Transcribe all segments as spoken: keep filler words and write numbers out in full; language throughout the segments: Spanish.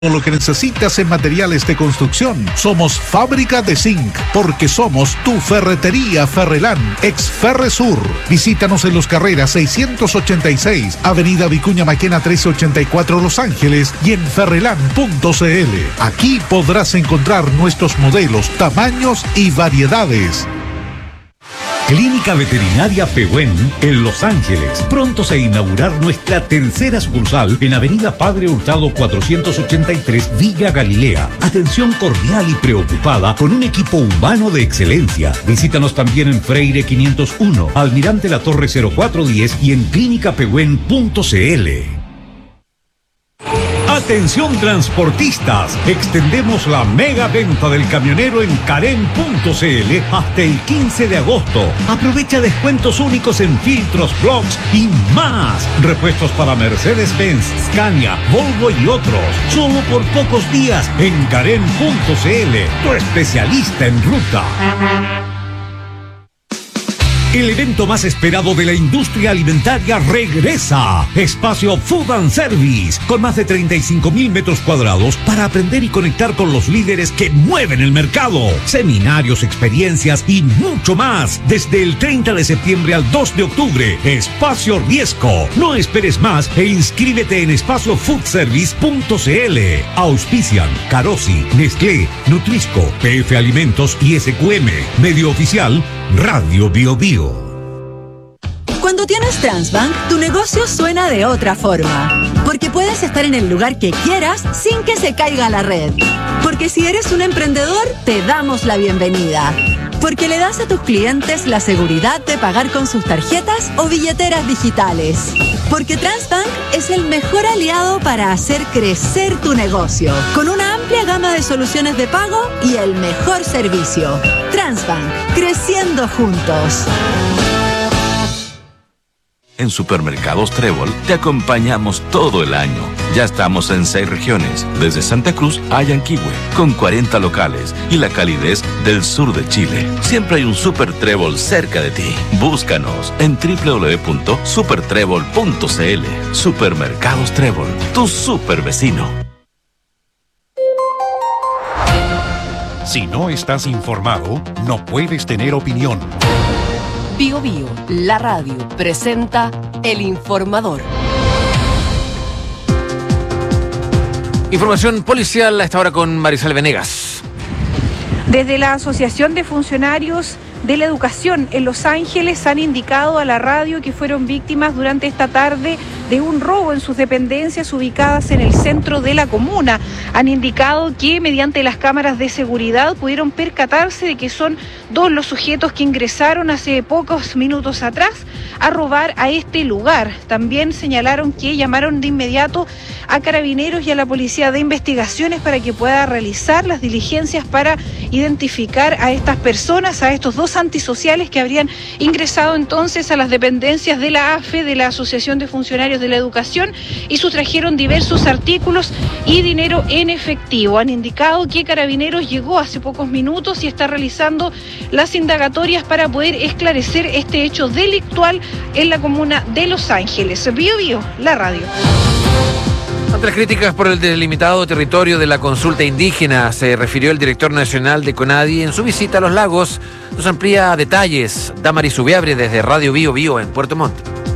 Lo que necesitas en materiales de construcción. Somos Fábrica de Zinc, porque somos tu ferretería Ferrelán, ex Ferresur. Visítanos en Los Carreras seiscientos ochenta y seis, Avenida Vicuña Maquena trescientos ochenta y cuatro, Los Ángeles, y en ferrelán punto c l. Aquí podrás encontrar nuestros modelos, tamaños y variedades. Clínica Veterinaria Pehuen en Los Ángeles, prontos a inaugurar nuestra tercera sucursal en Avenida Padre Hurtado cuatrocientos ochenta y tres, Villa Galilea. Atención cordial y preocupada con un equipo humano de excelencia. Visítanos también en Freire quinientos uno, Almirante La Torre cero cuatro diez y en clínica pehuen punto c l. Atención transportistas, extendemos la mega venta del camionero en Carem punto c l hasta el quince de agosto. Aprovecha descuentos únicos en filtros, blocks y más. Repuestos para Mercedes-Benz, Scania, Volvo y otros. Solo por pocos días en Carem punto c l, tu especialista en ruta. El evento más esperado de la industria alimentaria regresa. Espacio Food and Service, con más de treinta y cinco mil metros cuadrados para aprender y conectar con los líderes que mueven el mercado. Seminarios, experiencias y mucho más. Desde el treinta de septiembre al dos de octubre. Espacio Riesco. No esperes más e inscríbete en espacio food service punto c l. Auspician Carosi, Nestlé, Nutrisco, P F Alimentos y S Q M. Medio oficial, Radio Bio Bio. Cuando tienes Transbank, tu negocio suena de otra forma. Porque puedes estar en el lugar que quieras sin que se caiga la red. Porque si eres un emprendedor, te damos la bienvenida. Porque le das a tus clientes la seguridad de pagar con sus tarjetas o billeteras digitales. Porque Transbank es el mejor aliado para hacer crecer tu negocio. Con una amplia gama de soluciones de pago y el mejor servicio. Transbank, creciendo juntos. En Supermercados Trébol te acompañamos todo el año. Ya estamos en seis regiones, desde Santa Cruz a Yanquihue, con cuarenta locales y la calidez del sur de Chile. Siempre hay un Super Trébol cerca de ti. Búscanos en doble u doble u doble u punto super trébol punto c l. Supermercados Trébol, tu super vecino. Si no estás informado, no puedes tener opinión. Bio Bio, la radio, presenta El Informador. Información policial a esta hora con Marisol Venegas. Desde la Asociación de Funcionarios de la Educación en Los Ángeles han indicado a la radio que fueron víctimas durante esta tarde de un robo en sus dependencias ubicadas en el centro de la comuna. Han indicado que mediante las cámaras de seguridad pudieron percatarse de que son dos los sujetos que ingresaron hace pocos minutos atrás a robar a este lugar. También señalaron que llamaron de inmediato a Carabineros y a la Policía de Investigaciones para que pueda realizar las diligencias para identificar a estas personas, a estos dos antisociales que habrían ingresado entonces a las dependencias de la A F E, de la Asociación de Funcionarios de la Educación, y sustrajeron diversos artículos y dinero en efectivo. Han indicado que Carabineros llegó hace pocos minutos y está realizando las indagatorias para poder esclarecer este hecho delictual en la comuna de Los Ángeles. Bio Bio, la radio. Ante las críticas por el delimitado territorio de la consulta indígena, se refirió el director nacional de CONADI en su visita a Los Lagos. Nos amplía detalles Damaris Ubiabre desde Radio Bio Bio en Puerto Montt.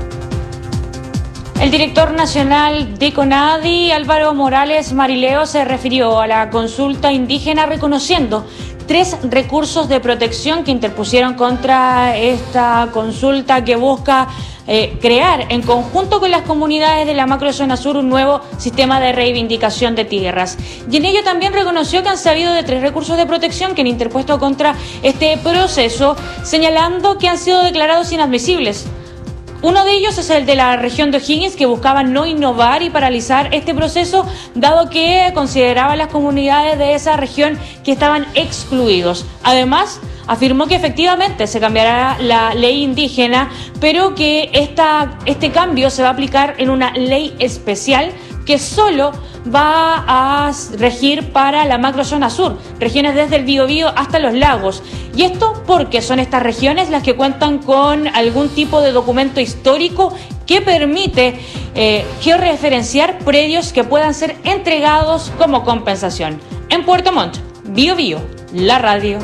El director nacional de CONADI, Álvaro Morales Marileo, se refirió a la consulta indígena reconociendo tres recursos de protección que interpusieron contra esta consulta que busca eh, crear en conjunto con las comunidades de la macrozona sur un nuevo sistema de reivindicación de tierras. Y en ello también reconoció que han sabido de tres recursos de protección que han interpuesto contra este proceso, señalando que han sido declarados inadmisibles. Uno de ellos es el de la región de O'Higgins, que buscaba no innovar y paralizar este proceso, dado que consideraba las comunidades de esa región que estaban excluidos. Además, afirmó que efectivamente se cambiará la ley indígena, pero que esta, este cambio se va a aplicar en una ley especial que solo va a regir para la macrozona sur, regiones desde el Biobío hasta los lagos. Y esto porque son estas regiones las que cuentan con algún tipo de documento histórico que permite eh, georreferenciar predios que puedan ser entregados como compensación. En Puerto Montt, Bio Bio, la radio.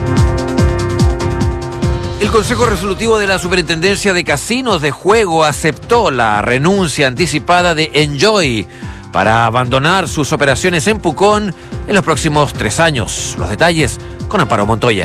El Consejo Resolutivo de la Superintendencia de Casinos de Juego aceptó la renuncia anticipada de Enjoy para abandonar sus operaciones en Pucón en los próximos tres años. Los detalles con Amparo Montoya.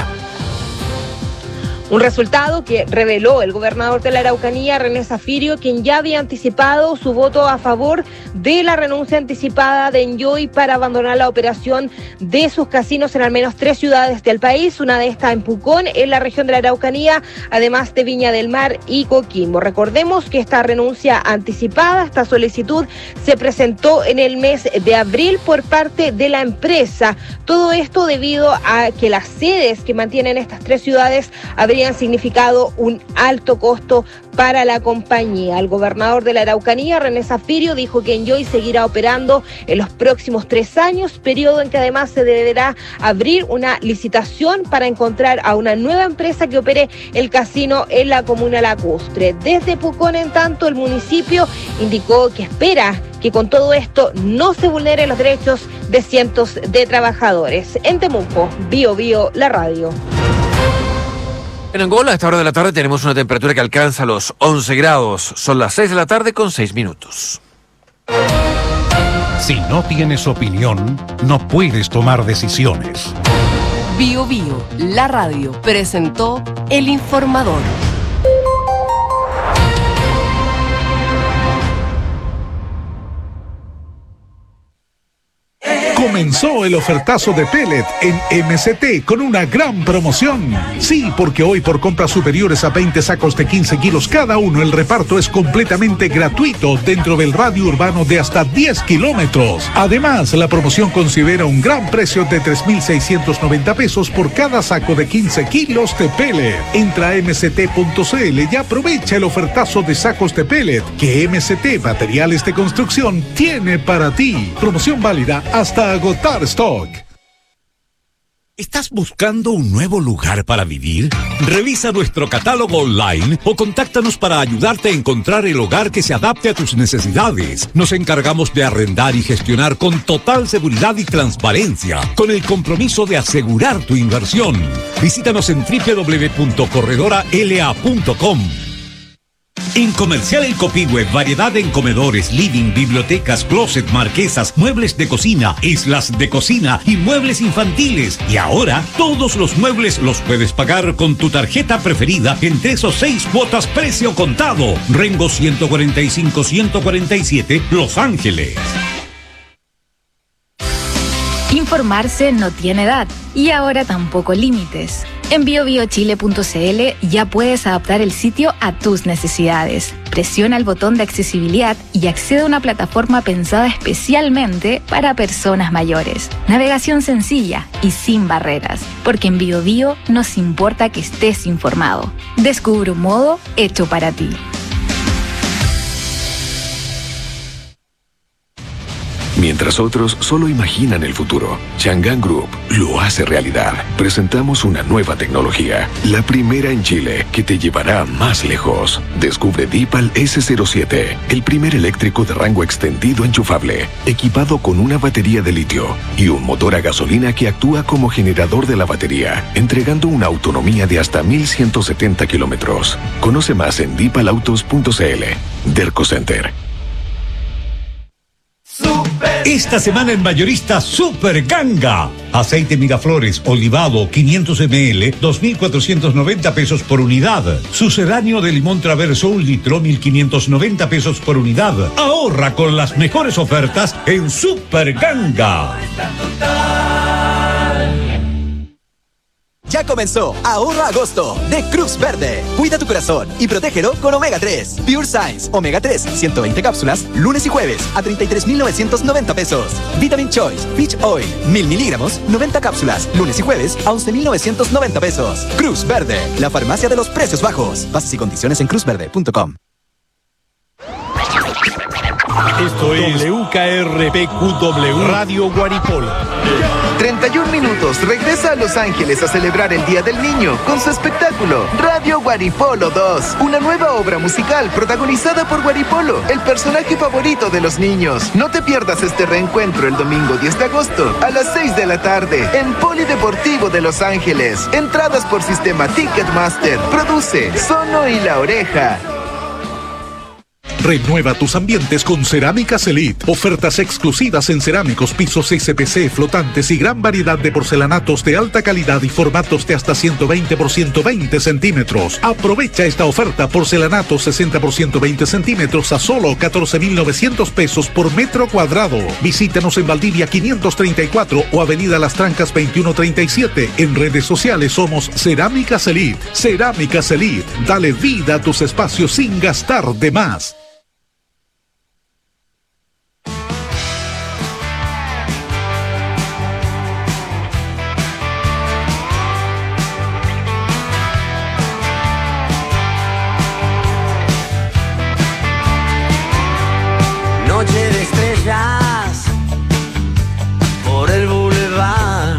Un resultado que reveló el gobernador de la Araucanía, René Zafirio, quien ya había anticipado su voto a favor de la renuncia anticipada de Enjoy para abandonar la operación de sus casinos en al menos tres ciudades del país, una de estas en Pucón, en la región de la Araucanía, además de Viña del Mar y Coquimbo. Recordemos que esta renuncia anticipada, esta solicitud, se presentó en el mes de abril por parte de la empresa. Todo esto debido a que las sedes que mantienen estas tres ciudades habrían significado un alto costo para la compañía. El gobernador de la Araucanía, René Zafirio, dijo que Enjoy seguirá operando en los próximos tres años, periodo en que además se deberá abrir una licitación para encontrar a una nueva empresa que opere el casino en la comuna lacustre. Desde Pucón, en tanto, el municipio indicó que espera que con todo esto no se vulneren los derechos de cientos de trabajadores. En Temuco, Bio Bio, la radio. En Angola, a esta hora de la tarde, tenemos una temperatura que alcanza los once grados. Son las seis de la tarde con seis minutos. Si no tienes opinión, no puedes tomar decisiones. Bio Bio, la radio, presentó El Informador. Comenzó el ofertazo de Pellet en M C T con una gran promoción. Sí, porque hoy por compras superiores a veinte sacos de quince kilos cada uno, el reparto es completamente gratuito dentro del radio urbano de hasta diez kilómetros. Además, la promoción considera un gran precio de tres mil seiscientos noventa pesos por cada saco de quince kilos de Pellet. Entra a m c t punto c l y aprovecha el ofertazo de sacos de Pellet que M C T Materiales de Construcción tiene para ti. Promoción válida hasta agotar stock. ¿Estás buscando un nuevo lugar para vivir? Revisa nuestro catálogo online o contáctanos para ayudarte a encontrar el hogar que se adapte a tus necesidades. Nos encargamos de arrendar y gestionar con total seguridad y transparencia, con el compromiso de asegurar tu inversión. Visítanos en doble u doble u doble u punto corredora l a punto com. En Comercial El Copihue, variedad en comedores, living, bibliotecas, closet, marquesas, muebles de cocina, islas de cocina y muebles infantiles. Y ahora, todos los muebles los puedes pagar con tu tarjeta preferida en tres o seis cuotas precio contado. Rengo ciento cuarenta y cinco ciento cuarenta y siete, Los Ángeles. Informarse no tiene edad y ahora tampoco límites. En bio bio chile punto c l ya puedes adaptar el sitio a tus necesidades. Presiona el botón de accesibilidad y accede a una plataforma pensada especialmente para personas mayores. Navegación sencilla y sin barreras, porque en Bio Bio nos importa que estés informado. Descubre un modo hecho para ti. Mientras otros solo imaginan el futuro, Chang'an Group lo hace realidad. Presentamos una nueva tecnología, la primera en Chile, que te llevará más lejos. Descubre Dipal ese cero siete, el primer eléctrico de rango extendido enchufable, equipado con una batería de litio y un motor a gasolina que actúa como generador de la batería, entregando una autonomía de hasta mil ciento setenta kilómetros. Conoce más en dipal autos punto c l. Derco Center. Esta semana en Mayorista Super Ganga. Aceite Miraflores olivado quinientos mililitros, dos mil cuatrocientos noventa pesos por unidad. Sucedáneo de limón Traverso un litro, mil quinientos noventa pesos por unidad. Ahorra con las mejores ofertas en Super Ganga. Ya comenzó Ahorra Agosto de Cruz Verde. Cuida tu corazón y protégelo con Omega tres. Pure Science Omega tres, ciento veinte cápsulas, lunes y jueves a treinta y tres mil novecientos noventa pesos. Vitamin Choice Peach Oil, mil miligramos, noventa cápsulas, lunes y jueves a once mil novecientos noventa pesos. Cruz Verde, la farmacia de los precios bajos. Bases y condiciones en cruz verde punto com. Esto es W K R P Q W Radio Guaripolo. treinta y un minutos regresa a Los Ángeles a celebrar el Día del Niño con su espectáculo Radio Guaripolo dos, una nueva obra musical protagonizada por Guaripolo, el personaje favorito de los niños. No te pierdas este reencuentro el domingo diez de agosto a las seis de la tarde en Polideportivo de Los Ángeles. Entradas por sistema Ticketmaster. Produce Sono y La Oreja. Renueva tus ambientes con Cerámicas Elite. Ofertas exclusivas en cerámicos, pisos S P C, flotantes y gran variedad de porcelanatos de alta calidad y formatos de hasta ciento veinte por ciento veinte centímetros. Aprovecha esta oferta: porcelanatos sesenta por ciento veinte centímetros a solo catorce mil novecientos pesos por metro cuadrado. Visítanos en Valdivia quinientos treinta y cuatro o Avenida Las Trancas veintiuno treinta y siete. En redes sociales somos Cerámicas Elite. Cerámicas Elite. Dale vida a tus espacios sin gastar de más. Noche de estrellas por el boulevard,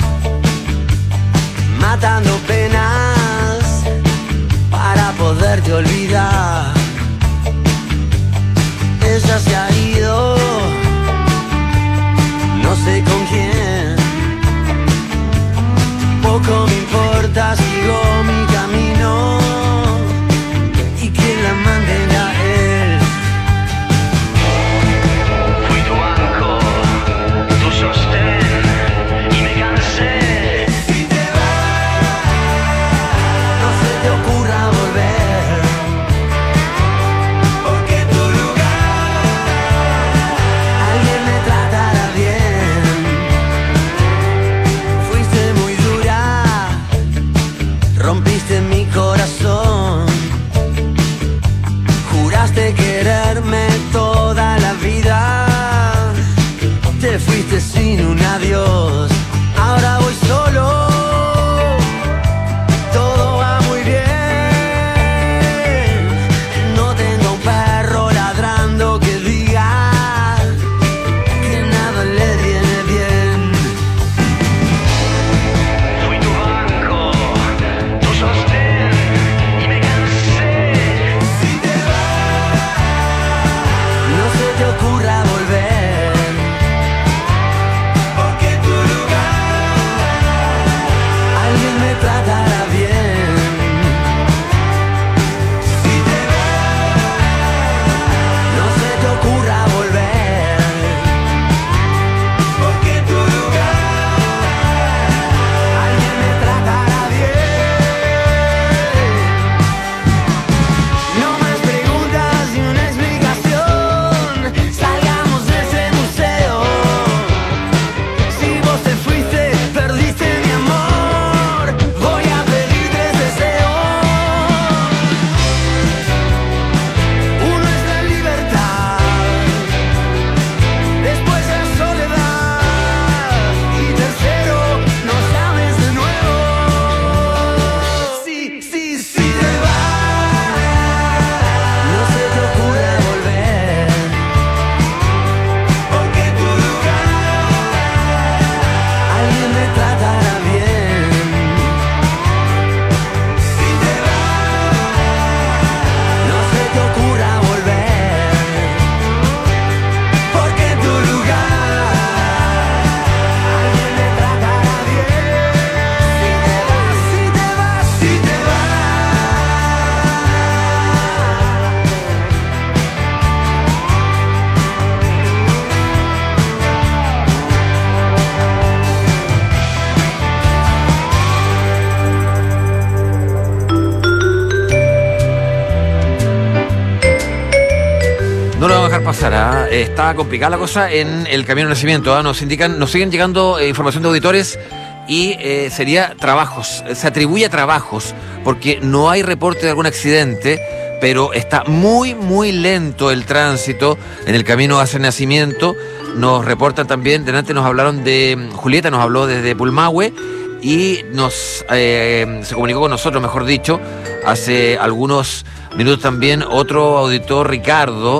matando penas para poderte olvidar. Ella se ha ido, no sé con quién. Poco me importa, sigo mi camino. ¿Y quién la mantenga? Él. Fui tu banco, tu sostén, y me cansé. Si te vas, no se te ocurra volver, porque en tu lugar alguien me tratará bien. Fuiste muy dura, rompiste mi corazón. Juraste quererme toda la vida, te fuiste sin un adiós. Ahora voy solo, todo va muy bien. No tengo un perro ladrando que diga que nada le viene bien. Fui tu banco, tu sostén, y me cansé. Si te vas, no se te ocurra volver, porque en tu lugar alguien me tratará bien. Si te vas, no se te ocurra volver, porque en tu lugar alguien me tratará bien. No más preguntas ni una explicación, salgamos de ese museo. Si vos te fuiste, perdiste mi amor. Voy a pedir tres deseos. Uno es la libertad, después la soledad, y tercero, no llames de nuevo. Sí, sí, sí te vas, no se te ocurra volver, porque en tu lugar alguien me tratará bien. Si te vas, no se te ocurra volver, porque en tu lugar alguien me tratará bien. Si te vas, si te vas, si te vas. No lo vamos a dejar pasar, ¿ah? Está complicada la cosa en el Camino del Nacimiento, ¿ah? Nos indican, nos siguen llegando eh, información de auditores y eh, sería trabajos, se atribuye a trabajos, porque no hay reporte de algún accidente, pero está muy, muy lento el tránsito en el camino hacia el Nacimiento. Nos reportan también, delante nos hablaron de, Julieta nos habló desde Pulmahue, y nos eh, se comunicó con nosotros, mejor dicho, hace algunos minutos también otro auditor, Ricardo,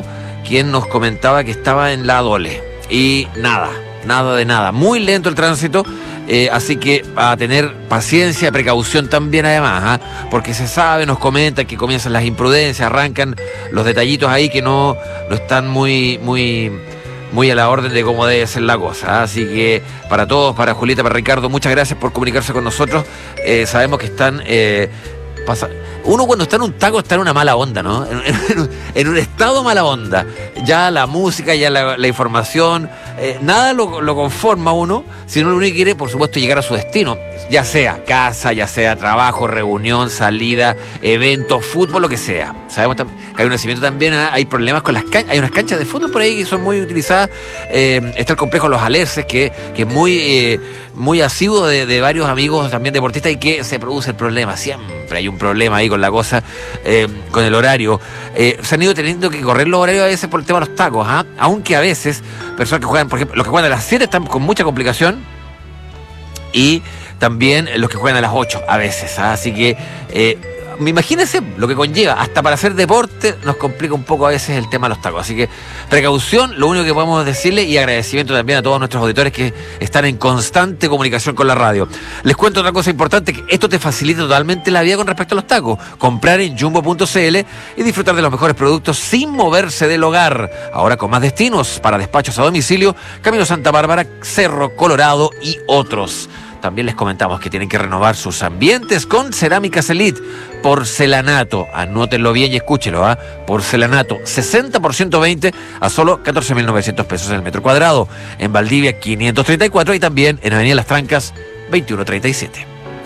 quien nos comentaba que estaba en la Dole. Y nada, nada de nada. Muy lento el tránsito, eh, así que a tener paciencia, precaución también además, ¿eh? Porque se sabe, nos comentan que comienzan las imprudencias, arrancan los detallitos ahí que no, no están muy, muy, muy a la orden de cómo debe ser la cosa. ¿eh? Así que para todos, para Julieta, para Ricardo, muchas gracias por comunicarse con nosotros. Eh, sabemos que están... Eh, pasa... Uno cuando está en un taco está en una mala onda, ¿no? En, en, en un estado mala onda. Ya la música, ya la, la información, eh, nada lo, lo conforma a uno, sino lo único que quiere, por supuesto, llegar a su destino. Ya sea casa, ya sea trabajo, reunión, salida, evento, fútbol, lo que sea. Sabemos que hay un nacimiento también, ¿eh? Hay problemas con las canchas, hay unas canchas de fútbol por ahí que son muy utilizadas. Eh, está el complejo Los Alerces, que, que es muy, eh, muy asiduo de, de varios amigos también deportistas y que se produce el problema. Siempre hay un problema ahí con la cosa, eh, con el horario. Eh, se han ido teniendo que correr los horarios a veces por el tema de los tacos, ¿ah? Aunque a veces, personas que juegan, por ejemplo, los que juegan a las siete están con mucha complicación y también los que juegan a las ocho a veces, ¿ah? Así que eh, imagínense lo que conlleva, hasta para hacer deporte nos complica un poco a veces el tema de los tacos. Así que precaución, lo único que podemos decirle, y agradecimiento también a todos nuestros auditores que están en constante comunicación con la radio. Les cuento otra cosa importante, que esto te facilita totalmente la vida con respecto a los tacos. Comprar en jumbo punto cl y disfrutar de los mejores productos sin moverse del hogar. Ahora con más destinos para despachos a domicilio, Camino Santa Bárbara, Cerro Colorado y otros. También les comentamos que tienen que renovar sus ambientes con Cerámicas Elite. Porcelanato, anótenlo bien y escúchelo, ¿ah? ¿eh? Porcelanato, sesenta por ciento veinte a solo catorce mil novecientos pesos el metro cuadrado. En Valdivia, quinientos treinta y cuatro y también en Avenida Las Trancas, veintiuno treinta y siete.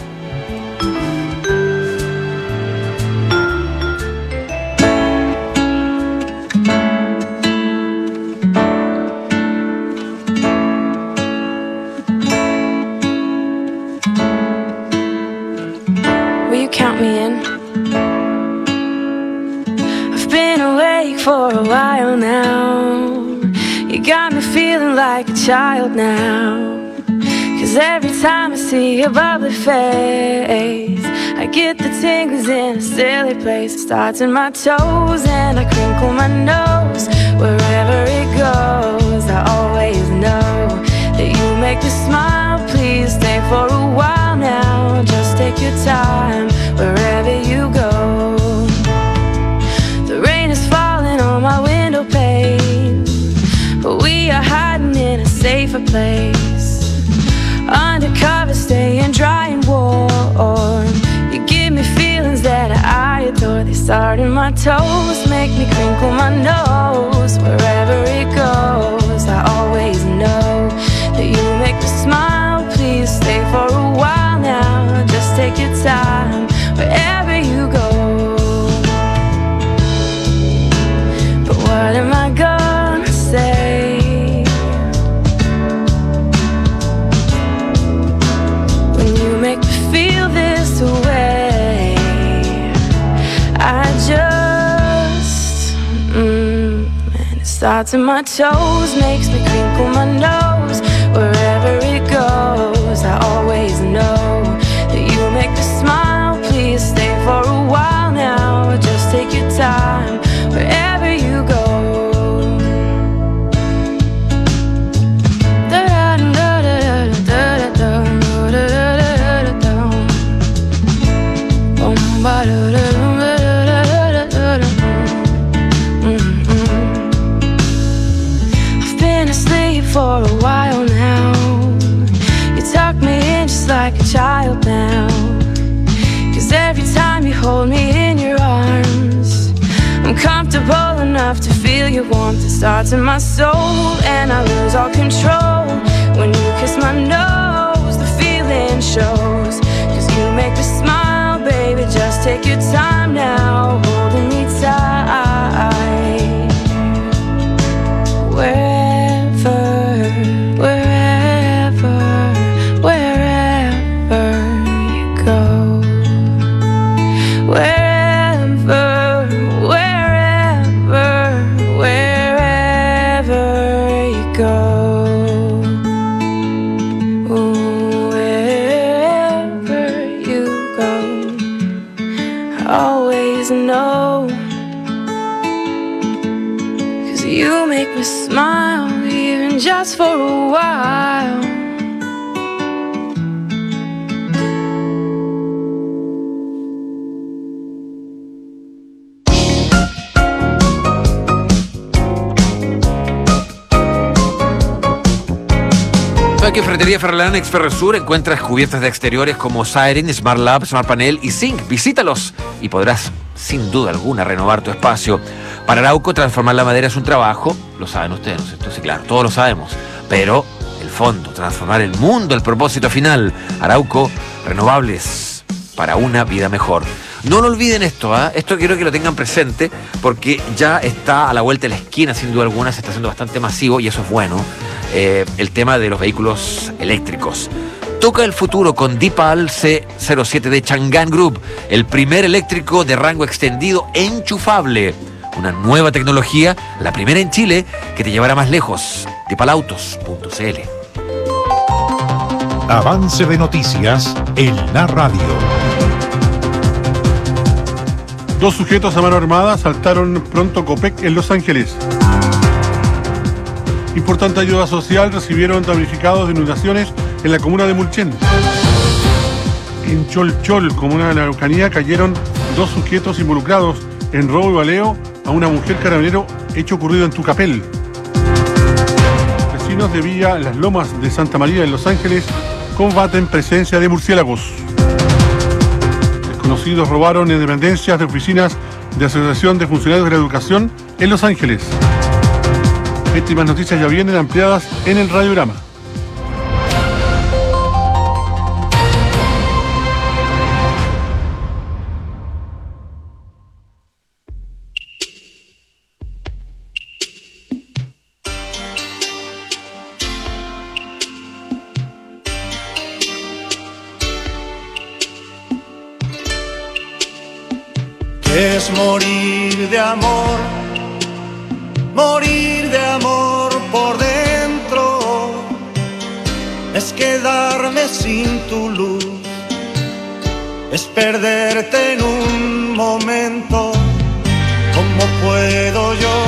For a while now, you got me feeling like a child now. Cause every time I see your bubbly face, I get the tingles in a silly place. It starts in my toes and I crinkle my nose. Wherever it goes, I always know that you make me smile. Please stay for a while now. Just take your time wherever you go. The rain is falling on my window pane, but we are hiding in a safer place. Undercover, staying dry and warm. You give me feelings that I adore. They start in my toes, make me crinkle my nose. Wherever it goes, I always know that you make me smile. Please stay for a while now. Just take your time wherever you go. What am I gonna say when you make me feel this way? I just, mm, and it starts in my toes, makes me crinkle my nose. Wherever it goes, I always know that you make me smile. Please stay for a while now. Just take your time wherever you go. I've been asleep for a while now. You tuck me in just like a child now. Cause every time you hold me in your arms, I'm comfortable enough to feel your warmth. It starts in my soul and I lose all control. When you kiss my nose, the feeling shows. Cause you make me smile, baby, just take your time now, holding me tight. Wherever, wherever, wherever you go. Wherever, wherever, wherever you go. Ferretería Ferrelán ex Ferresur encuentras cubiertas de exteriores como Siren, Smart Lab, Smart Panel y Zinc. Visítalos y podrás, sin duda alguna, renovar tu espacio. Para Arauco, transformar la madera es un trabajo. Lo saben ustedes, ¿no es cierto? Sí, claro, todos lo sabemos. Pero el fondo, transformar el mundo, el propósito final. Arauco, renovables para una vida mejor. No lo olviden esto, ¿eh? Esto quiero que lo tengan presente porque ya está a la vuelta de la esquina, sin duda alguna, se está haciendo bastante masivo y eso es bueno. Eh, el tema de los vehículos eléctricos. Toca el futuro con Deepal C cero siete de Chang'an Group, el primer eléctrico de rango extendido enchufable. Una nueva tecnología, la primera en Chile, que te llevará más lejos. deepalautos punto c l. Avance de noticias en la radio. Dos sujetos a mano armada asaltaron Pronto Copec en Los Ángeles. Importante ayuda social recibieron damnificados de inundaciones en la comuna de Mulchen. En Cholchol, comuna de la Araucanía, cayeron dos sujetos involucrados en robo y baleo a una mujer carabinero, hecho ocurrido en Tucapel. Vecinos de Villa Las Lomas de Santa María en Los Ángeles combaten presencia de murciélagos. Desconocidos robaron en dependencias de oficinas de Asociación de Funcionarios de la Educación en Los Ángeles. Estas y más noticias ya vienen ampliadas en el radiograma. Es morir de amor, morir de amor por dentro, es quedarme sin tu luz, es perderte en un momento. ¿Cómo puedo yo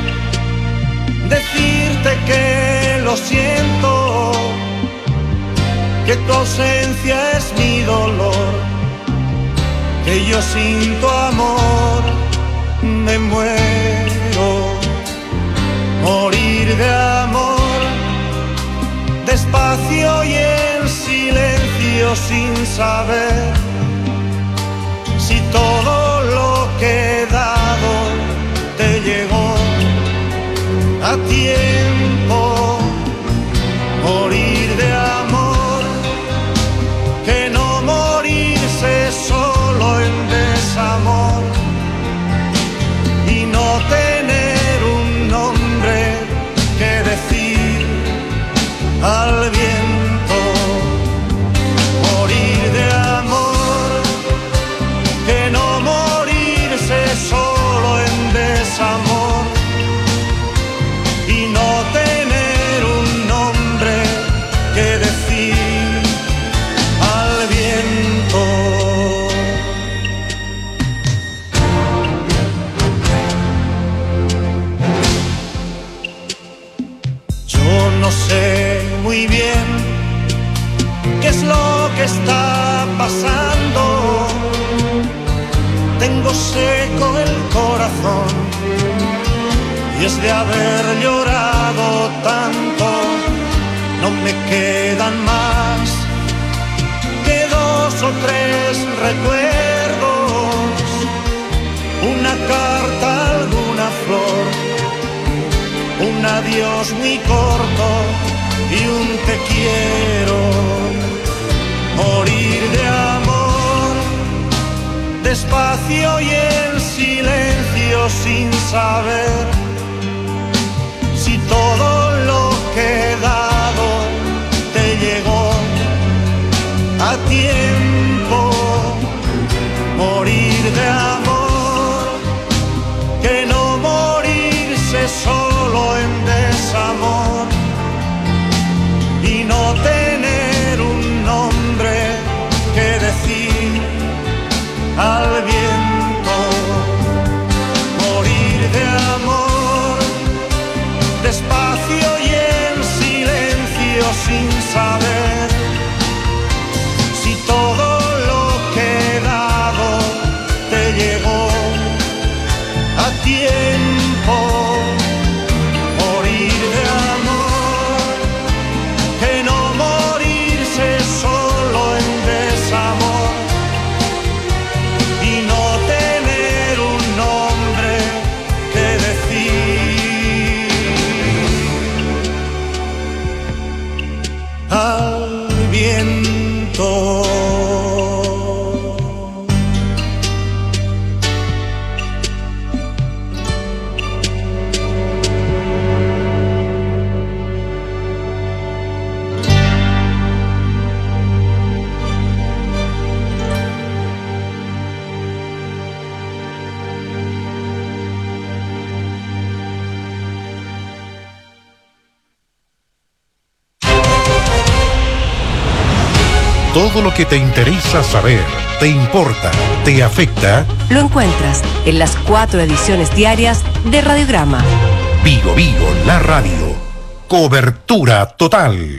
decirte que lo siento, que tu ausencia es mi dolor? Que yo sin tu amor me muero. Morir de amor, despacio y en silencio, sin saber si todo lo que he dado te llegó a tiempo. Morir de amor, que no morirse solo en desamor y no tener un nombre que decir al viento. Morir de amor, que no morirse solo en desamor y no tener un nombre que decir al viento. Yo no sé muy bien qué es lo que está pasando. Tengo seco el corazón y es de haber llorado tanto. No me quedan más que dos o tres recuerdos, una carta, alguna flor, un adiós muy corto y un te quiero. Morir de amor, despacio y en silencio, sin saber si todo lo que he dado te llegó a tiempo. Morir de amor, que no morirse solo en desamor y no tener un nombre que decir al viento. Morir de amor, despacio y en silencio, sin saber si todo lo que he dado te llegó a tiempo. Morir de amor, que no morirse viento. Todo lo que te interesa saber, te importa, te afecta. Lo encuentras en las cuatro ediciones diarias de Radiograma. Vigo Vigo, la radio. Cobertura total.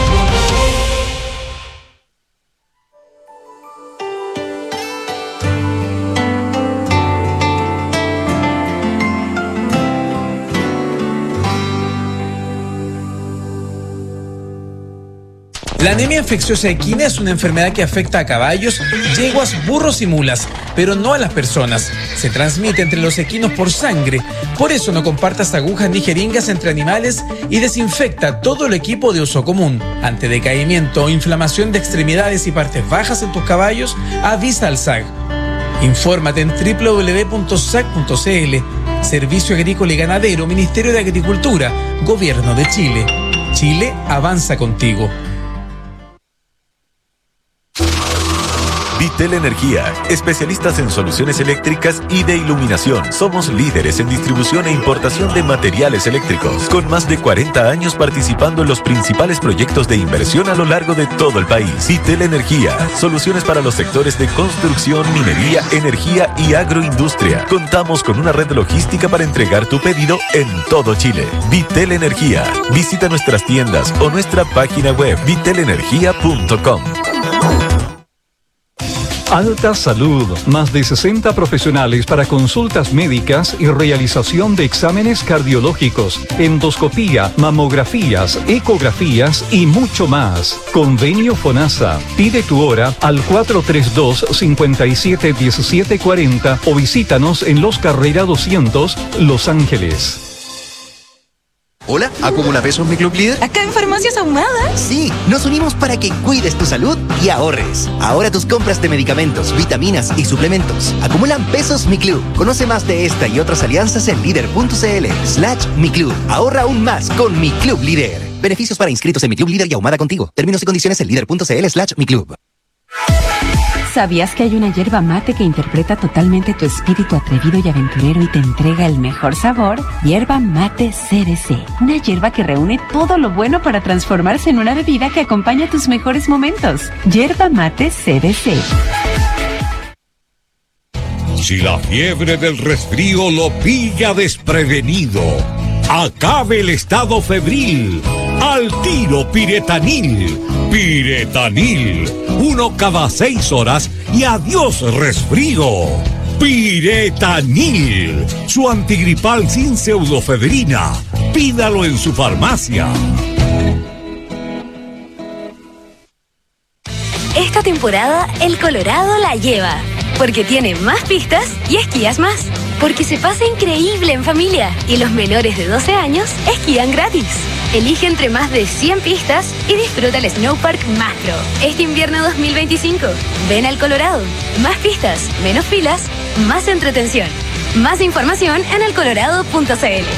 La anemia infecciosa equina es una enfermedad que afecta a caballos, yeguas, burros y mulas, pero no a las personas. Se transmite entre los equinos por sangre. Por eso no compartas agujas ni jeringas entre animales y desinfecta todo el equipo de uso común. Ante decaimiento o inflamación de extremidades y partes bajas en tus caballos, avisa al S A G. Infórmate en doble u doble u doble u punto s a g punto c l. Servicio Agrícola y Ganadero, Ministerio de Agricultura, Gobierno de Chile. Chile avanza contigo. Vitel Energía, especialistas en soluciones eléctricas y de iluminación. Somos líderes en distribución e importación de materiales eléctricos, con más de cuarenta años participando en los principales proyectos de inversión a lo largo de todo el país. Vitel Energía, soluciones para los sectores de construcción, minería, energía y agroindustria. Contamos con una red logística para entregar tu pedido en todo Chile. Vitel Energía. Visita nuestras tiendas o nuestra página web vitel energía punto com. Alta Salud, más de sesenta profesionales para consultas médicas y realización de exámenes cardiológicos, endoscopía, mamografías, ecografías y mucho más. Convenio FONASA. Pide tu hora al cuatro tres dos, cinco siete uno siete cuatro cero o visítanos en Los Carrera doscientos, Los Ángeles. Hola, ¿acumula pesos mi Club Líder? ¿Acá en Farmacias Ahumadas? Sí, nos unimos para que cuides tu salud y ahorres. Ahora tus compras de medicamentos, vitaminas y suplementos acumulan pesos mi Club. Conoce más de esta y otras alianzas en líder punto c l slash mi club. Ahorra aún más con mi Club Líder. Beneficios para inscritos en mi Club Líder y Ahumada Contigo. Términos y condiciones en líder punto c l slash mi club. ¿Sabías que hay una yerba mate que interpreta totalmente tu espíritu atrevido y aventurero y te entrega el mejor sabor? Yerba Mate C D C. Una yerba que reúne todo lo bueno para transformarse en una bebida que acompaña tus mejores momentos. Yerba Mate C D C. Si la fiebre del resfrío lo pilla desprevenido, acabe el estado febril. Al tiro Piretanil. Piretanil. Uno cada seis horas y adiós resfrío. Piretanil. Su antigripal sin pseudofebrina. Pídalo en su farmacia. Esta temporada el Colorado la lleva. Porque tiene más pistas y esquías más. Porque se pasa increíble en familia y los menores de doce años esquían gratis. Elige entre más de cien pistas y disfruta el Snowpark más pro. Este invierno dos mil veinticinco, ven al Colorado. Más pistas, menos filas, más entretención. Más información en el colorado punto c l.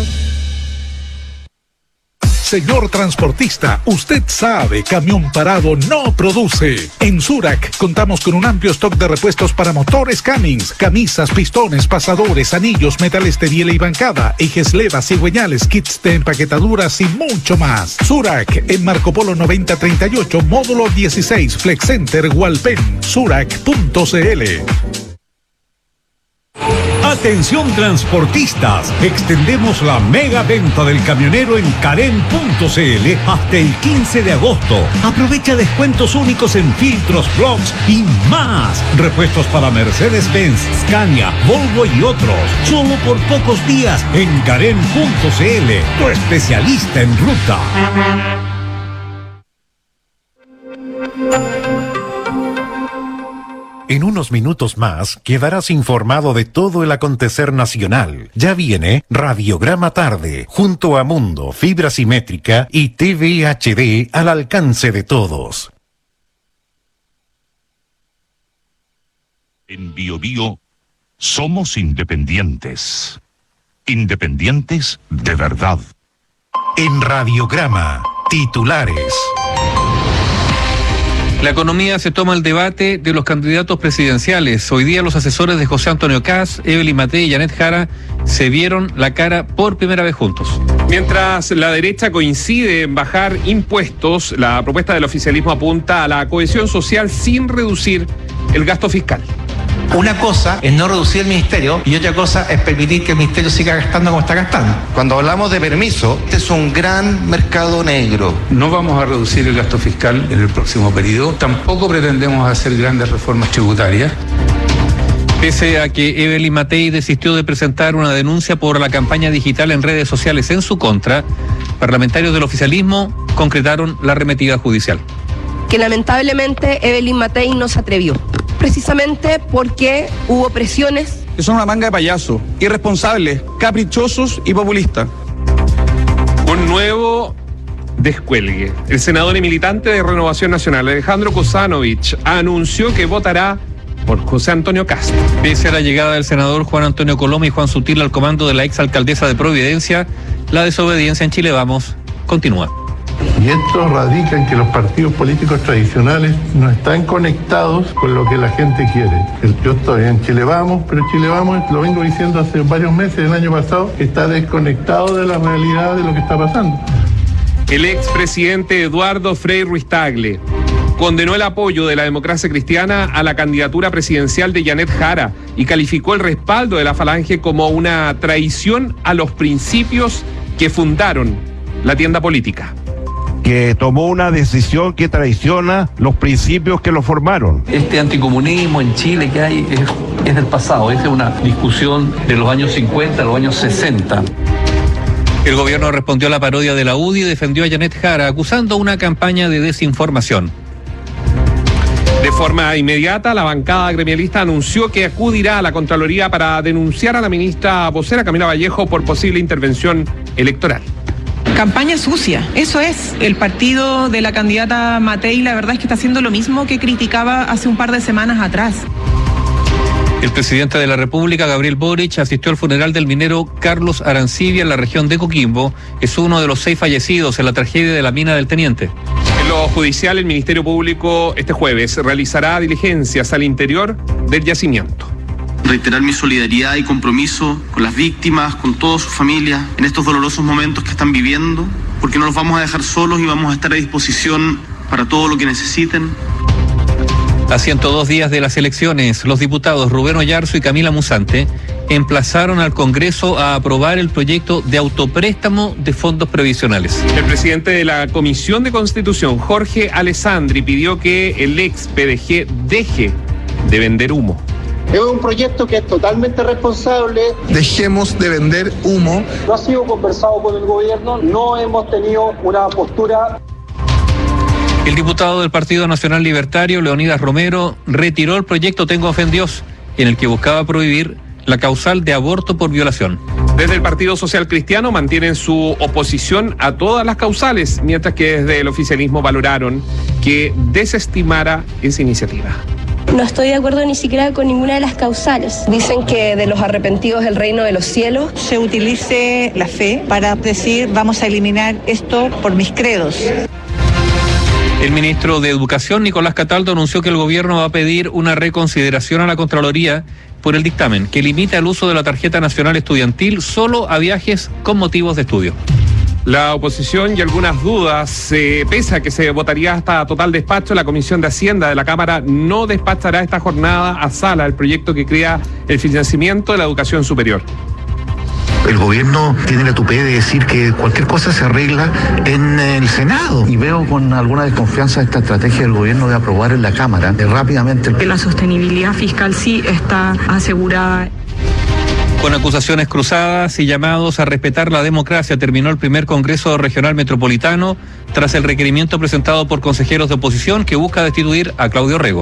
Señor transportista, usted sabe, camión parado no produce. En Surac contamos con un amplio stock de repuestos para motores Cummins, camisas, pistones, pasadores, anillos, metales de biela y bancada, ejes levas, cigüeñales, kits de empaquetaduras y mucho más. Surac en Marco Polo noventa treinta y ocho, módulo dieciséis, Flex Center, Hualpén, surac punto c l. Atención transportistas, extendemos la mega venta del camionero en Carem punto c l hasta el quince de agosto. Aprovecha descuentos únicos en filtros, blocks y más. Repuestos para Mercedes-Benz, Scania, Volvo y otros. Solo por pocos días en Carem punto c l, tu especialista en ruta. En unos minutos más quedarás informado de todo el acontecer nacional. Ya viene Radiograma Tarde, junto a Mundo, Fibra Simétrica y T V H D al alcance de todos. En Bio Bio somos independientes. Independientes de verdad. En Radiograma, titulares. La economía se toma el debate de los candidatos presidenciales. Hoy día los asesores de José Antonio Caz, Evelyn Matei y Janet Jara se vieron la cara por primera vez juntos. Mientras la derecha coincide en bajar impuestos, la propuesta del oficialismo apunta a la cohesión social sin reducir el gasto fiscal. Una cosa es no reducir el ministerio y otra cosa es permitir que el ministerio siga gastando como está gastando. Cuando hablamos de permiso, este es un gran mercado negro. No vamos a reducir el gasto fiscal en el próximo periodo, tampoco pretendemos hacer grandes reformas tributarias. Pese a que Evelyn Matei desistió de presentar una denuncia por la campaña digital en redes sociales en su contra, parlamentarios del oficialismo concretaron la arremetida judicial. Que lamentablemente Evelyn Matei no se atrevió, precisamente porque hubo presiones. Que son una manga de payasos, irresponsables, caprichosos y populistas. Un nuevo descuelgue. El senador y militante de Renovación Nacional, Alejandro Kosanovich, anunció que votará por José Antonio Caz. Pese a la llegada del senador Juan Antonio Coloma y Juan Sutil al comando de la exalcaldesa de Providencia, la desobediencia en Chile Vamos continúa. Y esto radica en que los partidos políticos tradicionales no están conectados con lo que la gente quiere. Yo estoy en Chile Vamos, pero Chile Vamos, lo vengo diciendo hace varios meses, el año pasado, está desconectado de la realidad de lo que está pasando. El expresidente Eduardo Frei Ruiz-Tagle condenó el apoyo de la democracia cristiana a la candidatura presidencial de Janet Jara y calificó el respaldo de la Falange como una traición a los principios que fundaron la tienda política. Que tomó una decisión que traiciona los principios que lo formaron. Este anticomunismo en Chile que hay es, es del pasado, es una discusión de los años cincuenta, los años sesenta. El gobierno respondió a la parodia de la U D I y defendió a Janet Jara, acusando una campaña de desinformación. De forma inmediata, la bancada gremialista anunció que acudirá a la Contraloría para denunciar a la ministra vocera Camila Vallejo por posible intervención electoral. Campaña sucia, eso es. El partido de la candidata Matei, la verdad es que está haciendo lo mismo que criticaba hace un par de semanas atrás. El presidente de la República, Gabriel Boric, asistió al funeral del minero Carlos Arancibia en la región de Coquimbo. Es uno de los seis fallecidos en la tragedia de la mina del Teniente. En lo judicial, el Ministerio Público este jueves realizará diligencias al interior del yacimiento. Reiterar mi solidaridad y compromiso con las víctimas, con todas sus familias, en estos dolorosos momentos que están viviendo, porque no los vamos a dejar solos y vamos a estar a disposición para todo lo que necesiten. A ciento dos días de las elecciones, los diputados Rubén Oyarzo y Camila Musante emplazaron al Congreso a aprobar el proyecto de autopréstamo de fondos previsionales. El presidente de la Comisión de Constitución, Jorge Alessandri, pidió que el ex P D G deje de vender humo. Es un proyecto que es totalmente responsable. Dejemos de vender humo. No ha sido conversado con el gobierno, no hemos tenido una postura. El diputado del Partido Nacional Libertario, Leonidas Romero, retiró el proyecto Tengo Fe en Dios, en el que buscaba prohibir la causal de aborto por violación. Desde el Partido Social Cristiano mantienen su oposición a todas las causales, mientras que desde el oficialismo valoraron que desestimara esa iniciativa. No estoy de acuerdo ni siquiera con ninguna de las causales. Dicen que de los arrepentidos el reino de los cielos. Se utilice la fe para decir vamos a eliminar esto por mis credos. El ministro de Educación, Nicolás Cataldo, anunció que el gobierno va a pedir una reconsideración a la Contraloría por el dictamen que limita el uso de la tarjeta nacional estudiantil solo a viajes con motivos de estudio. La oposición y algunas dudas, eh, pese a que se votaría hasta total despacho, la Comisión de Hacienda de la Cámara no despachará esta jornada a sala el proyecto que crea el financiamiento de la educación superior. El gobierno tiene la tupé de decir que cualquier cosa se arregla en el Senado. Y veo con alguna desconfianza esta estrategia del gobierno de aprobar en la Cámara eh, rápidamente. La sostenibilidad fiscal sí está asegurada. Con acusaciones cruzadas y llamados a respetar la democracia, terminó el primer Congreso Regional Metropolitano tras el requerimiento presentado por consejeros de oposición que busca destituir a Claudio Rego.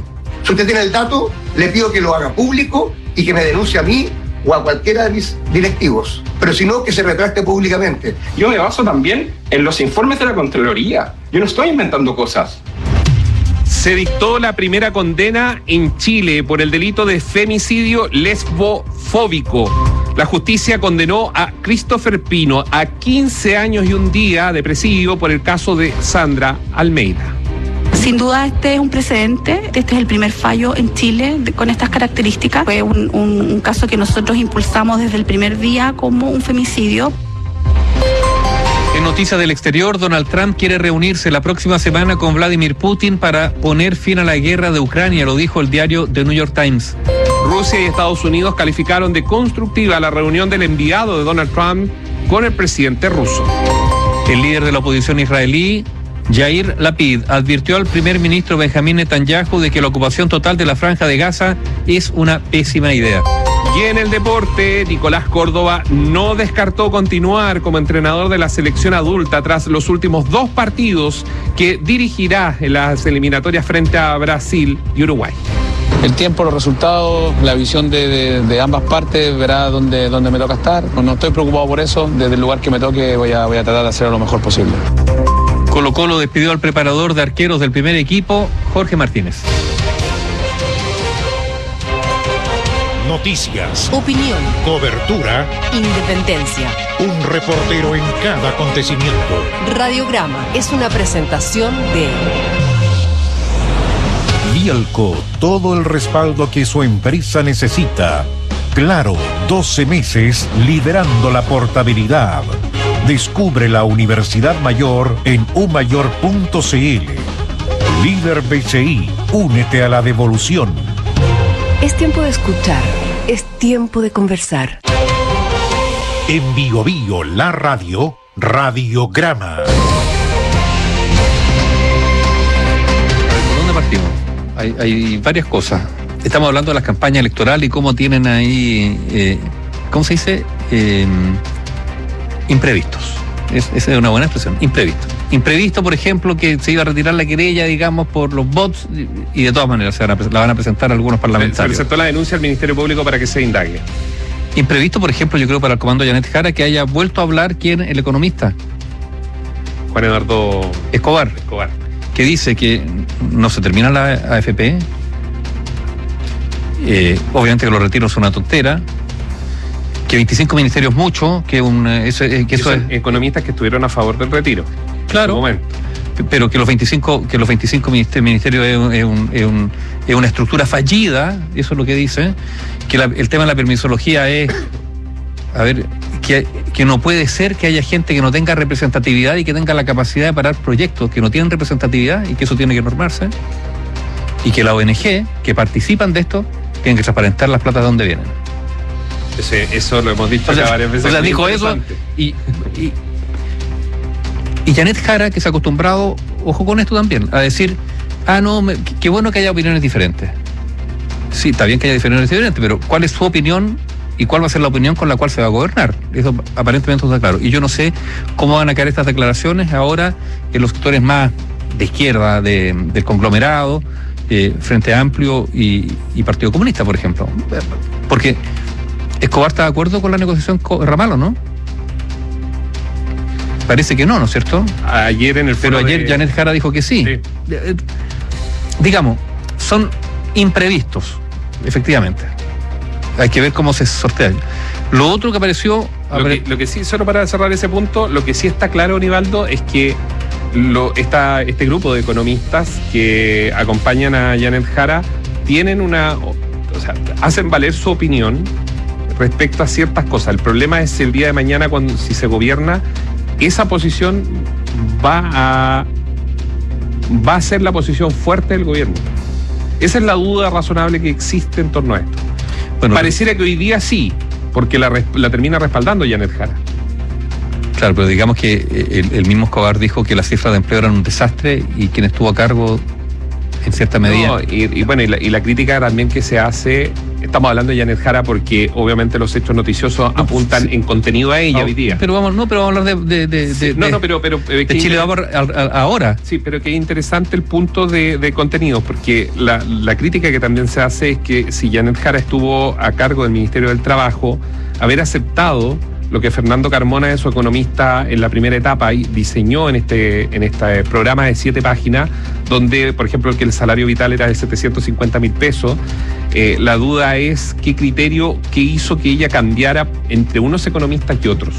Si usted tiene el dato, le pido que lo haga público y que me denuncie a mí o a cualquiera de mis directivos. Pero si no, que se retracte públicamente. Yo me baso también en los informes de la Contraloría. Yo no estoy inventando cosas. Se dictó la primera condena en Chile por el delito de femicidio lesbofóbico. La justicia condenó a Christopher Pino a quince años y un día de presidio por el caso de Sandra Almeida. Sin duda este es un precedente, este es el primer fallo en Chile de, con estas características. Fue un, un, un caso que nosotros impulsamos desde el primer día como un femicidio. En noticias del exterior, Donald Trump quiere reunirse la próxima semana con Vladimir Putin para poner fin a la guerra de Ucrania, lo dijo el diario The New York Times. Rusia y Estados Unidos calificaron de constructiva la reunión del enviado de Donald Trump con el presidente ruso. El líder de la oposición israelí, Yair Lapid, advirtió al primer ministro Benjamín Netanyahu de que la ocupación total de la Franja de Gaza es una pésima idea. Y en el deporte, Nicolás Córdoba no descartó continuar como entrenador de la selección adulta tras los últimos dos partidos que dirigirá en las eliminatorias frente a Brasil y Uruguay. El tiempo, los resultados, la visión de, de, de ambas partes verá dónde, dónde me toca estar. No, no estoy preocupado por eso. Desde el lugar que me toque voy a, voy a tratar de hacerlo lo mejor posible. Colo Colo despidió al preparador de arqueros del primer equipo, Jorge Martínez. Noticias, opinión, cobertura, independencia. Un reportero en cada acontecimiento. Radiograma es una presentación de Vialco, todo el respaldo que su empresa necesita. Claro, doce meses liderando la portabilidad. Descubre la Universidad Mayor en u mayor punto c l. Líder B C I, únete a la devolución. Es tiempo de escuchar, es tiempo de conversar. En Bio Bio, la radio, Radiograma. ¿Por dónde partimos? Hay, hay varias cosas. Estamos hablando de las campañas electorales y cómo tienen ahí, eh, ¿cómo se dice? Eh, imprevistos. Es, esa es una buena expresión, imprevisto. Imprevisto, por ejemplo, que se iba a retirar la querella, digamos, por los bots, y de todas maneras se van a, la van a presentar algunos parlamentarios. Se presentó la denuncia al Ministerio Público para que se indague. Imprevisto, por ejemplo, yo creo para el comando Janet Jara, que haya vuelto a hablar, ¿quién? El economista. Juan Eduardo Escobar. Escobar. Que dice que no se termina la A F P. Eh, obviamente que los retiros son una tontera. Que veinticinco ministerios mucho, que, un, eso, que eso es... economistas que estuvieron a favor del retiro. Claro. En su momento. Pero que los veinticinco, que los veinticinco ministerios es, un, es, un, es, un, es una estructura fallida, eso es lo que dice, que la, el tema de la permisología es, a ver, que, que no puede ser que haya gente que no tenga representatividad y que tenga la capacidad de parar proyectos que no tienen representatividad y que eso tiene que normarse, y que la O N G, que participan de esto, tienen que transparentar las platas de donde vienen. Ese, eso lo hemos dicho o sea, varias veces. O sea, dijo eso y, y, y Janet Jara, que se ha acostumbrado, ojo con esto también, a decir, ah, no, me, qué bueno que haya opiniones diferentes. Sí, está bien que haya opiniones diferentes, pero ¿cuál es su opinión y cuál va a ser la opinión con la cual se va a gobernar? Eso aparentemente está claro. Y yo no sé cómo van a caer estas declaraciones ahora en los sectores más de izquierda de, del conglomerado, eh, Frente Amplio y, y Partido Comunista, por ejemplo. Porque Escobar está de acuerdo con la negociación con Ramalo, ¿no? Parece que no, ¿no es cierto? Ayer en el Pero ayer de... Janet Jara dijo que sí. sí. Digamos, son imprevistos, efectivamente. Hay que ver cómo se sortea. Lo otro que apareció... Lo que, lo que sí, solo para cerrar ese punto, lo que sí está claro, Nivaldo, es que lo, esta, este grupo de economistas que acompañan a Janet Jara tienen una... O sea, hacen valer su opinión respecto a ciertas cosas. El problema es el día de mañana, cuando si se gobierna, esa posición va a va a ser la posición fuerte del gobierno. Esa es la duda razonable que existe en torno a esto. Bueno, pareciera que hoy día sí, porque la, la termina respaldando Janet Jara. Claro, pero digamos que el, el mismo Escobar dijo que las cifras de empleo eran un desastre y quien estuvo a cargo en cierta medida. No, y, y bueno, y la, y la crítica también que se hace Estamos hablando de Janet Jara porque obviamente los hechos noticiosos apuntan sí. en contenido a ella no, hoy día. Pero vamos, no, pero vamos a hablar de, de, de, sí, de no, no, pero, pero eh, de Chile vamos a, a, ahora. Sí, pero que es interesante el punto de, de contenido, porque la, la crítica que también se hace es que si Janet Jara estuvo a cargo del Ministerio del Trabajo, haber aceptado lo que Fernando Carmona, su economista en la primera etapa, diseñó en este, en este programa de siete páginas, donde, por ejemplo, que el salario vital era de setecientos cincuenta mil pesos. Eh, la duda es qué criterio, qué hizo que ella cambiara entre unos economistas y otros.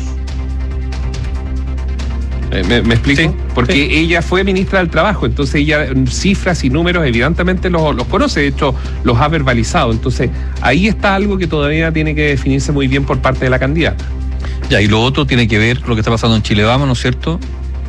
Eh, ¿Me, me explico? Sí, Porque sí. ella fue ministra del Trabajo, entonces ella cifras y números evidentemente los, los conoce, de hecho los ha verbalizado. Entonces ahí está algo que todavía tiene que definirse muy bien por parte de la candidata. Ya, y lo otro tiene que ver con lo que está pasando en Chile Vamos, ¿no es cierto?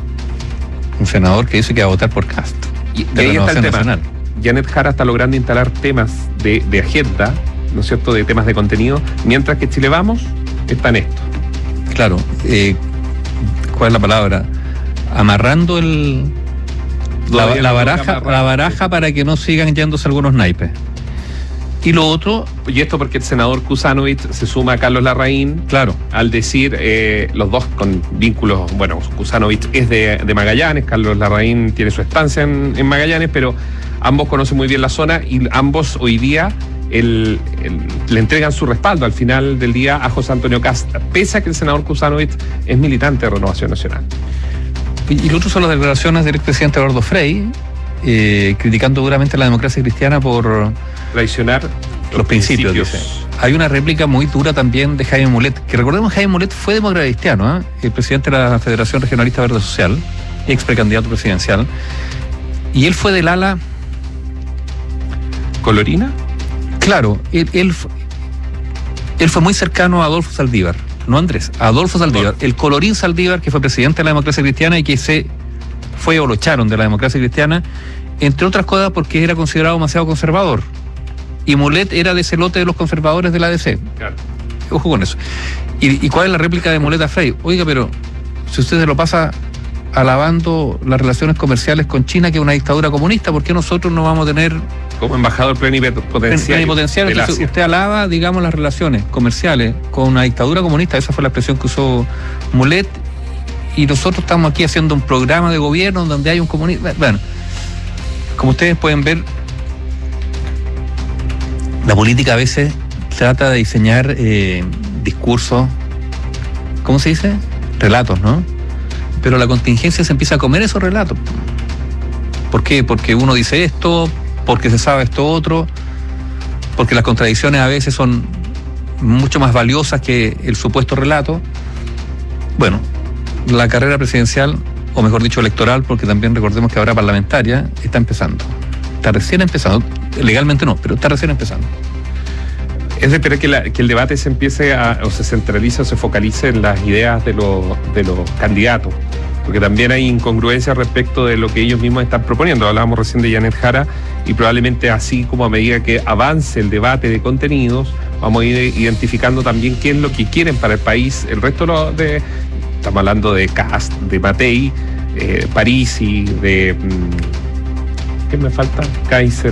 Un senador que dice que va a votar por Cast. Y de ahí está el tema. Nacional. Janet Jara está logrando instalar temas de, de agenda, ¿no es cierto?, de temas de contenido, mientras que Chile Vamos está en esto. Claro, eh, ¿cuál es la palabra? Amarrando el la, la baraja, la baraja para que no sigan yéndose algunos naipes. Y lo otro, y esto porque el senador Kuzanovich se suma a Carlos Larraín, claro, al decir, eh, los dos con vínculos, bueno, Kuzanovich es de, de Magallanes, Carlos Larraín tiene su estancia en, en Magallanes, pero ambos conocen muy bien la zona y ambos hoy día el, el, le entregan su respaldo al final del día a José Antonio Kast, pese a que el senador Kuzanovich es militante de Renovación Nacional. Y, y lo otro son las declaraciones del expresidente Eduardo Frei, eh, criticando duramente la democracia cristiana por traicionar los, los principios, principios. Dice. Hay una réplica muy dura también de Jaime Mulet, que recordemos Jaime Mulet fue demócrata cristiano, ¿eh? El presidente de la Federación Regionalista Verde Social, ex precandidato presidencial, y él fue del ala ¿Colorina? Claro, él, él, él fue muy cercano a Adolfo Saldívar, no Andrés, a Adolfo Saldívar, el colorín Saldívar, que fue presidente de la democracia cristiana y que se fue o lo echaron de la democracia cristiana, entre otras cosas porque era considerado demasiado conservador. Y Mulet era de ese lote de los conservadores de la A D C. Claro. Ojo con eso. ¿Y, y cuál es la réplica de Mulet a Frei? Oiga, pero si usted se lo pasa alabando las relaciones comerciales con China, que es una dictadura comunista, ¿por qué nosotros no vamos a tener como embajador plenipotenciario? plenipotenciario entonces, usted alaba, digamos, las relaciones comerciales con una dictadura comunista, esa fue la expresión que usó Mulet, y nosotros estamos aquí haciendo un programa de gobierno donde hay un comunismo. Bueno, como ustedes pueden ver, la política a veces trata de diseñar eh, discursos, ¿cómo se dice? Relatos, ¿no? Pero la contingencia se empieza a comer esos relatos. ¿Por qué? Porque uno dice esto, porque se sabe esto otro, porque las contradicciones a veces son mucho más valiosas que el supuesto relato. Bueno, la carrera presidencial, o mejor dicho electoral, porque también recordemos que ahora parlamentaria, está empezando. Está recién empezando. Legalmente no, pero está recién empezando. Es de esperar que, la, que el debate se empiece a, o se centralice o se focalice en las ideas de los, de los candidatos, porque también hay incongruencias respecto de lo que ellos mismos están proponiendo. Hablábamos recién de Janet Jara y probablemente así como a medida que avance el debate de contenidos, vamos a ir identificando también qué es lo que quieren para el país. El resto de, estamos hablando de Kast, de Matei, eh, Parisi, de... ¿qué me falta? Kaiser.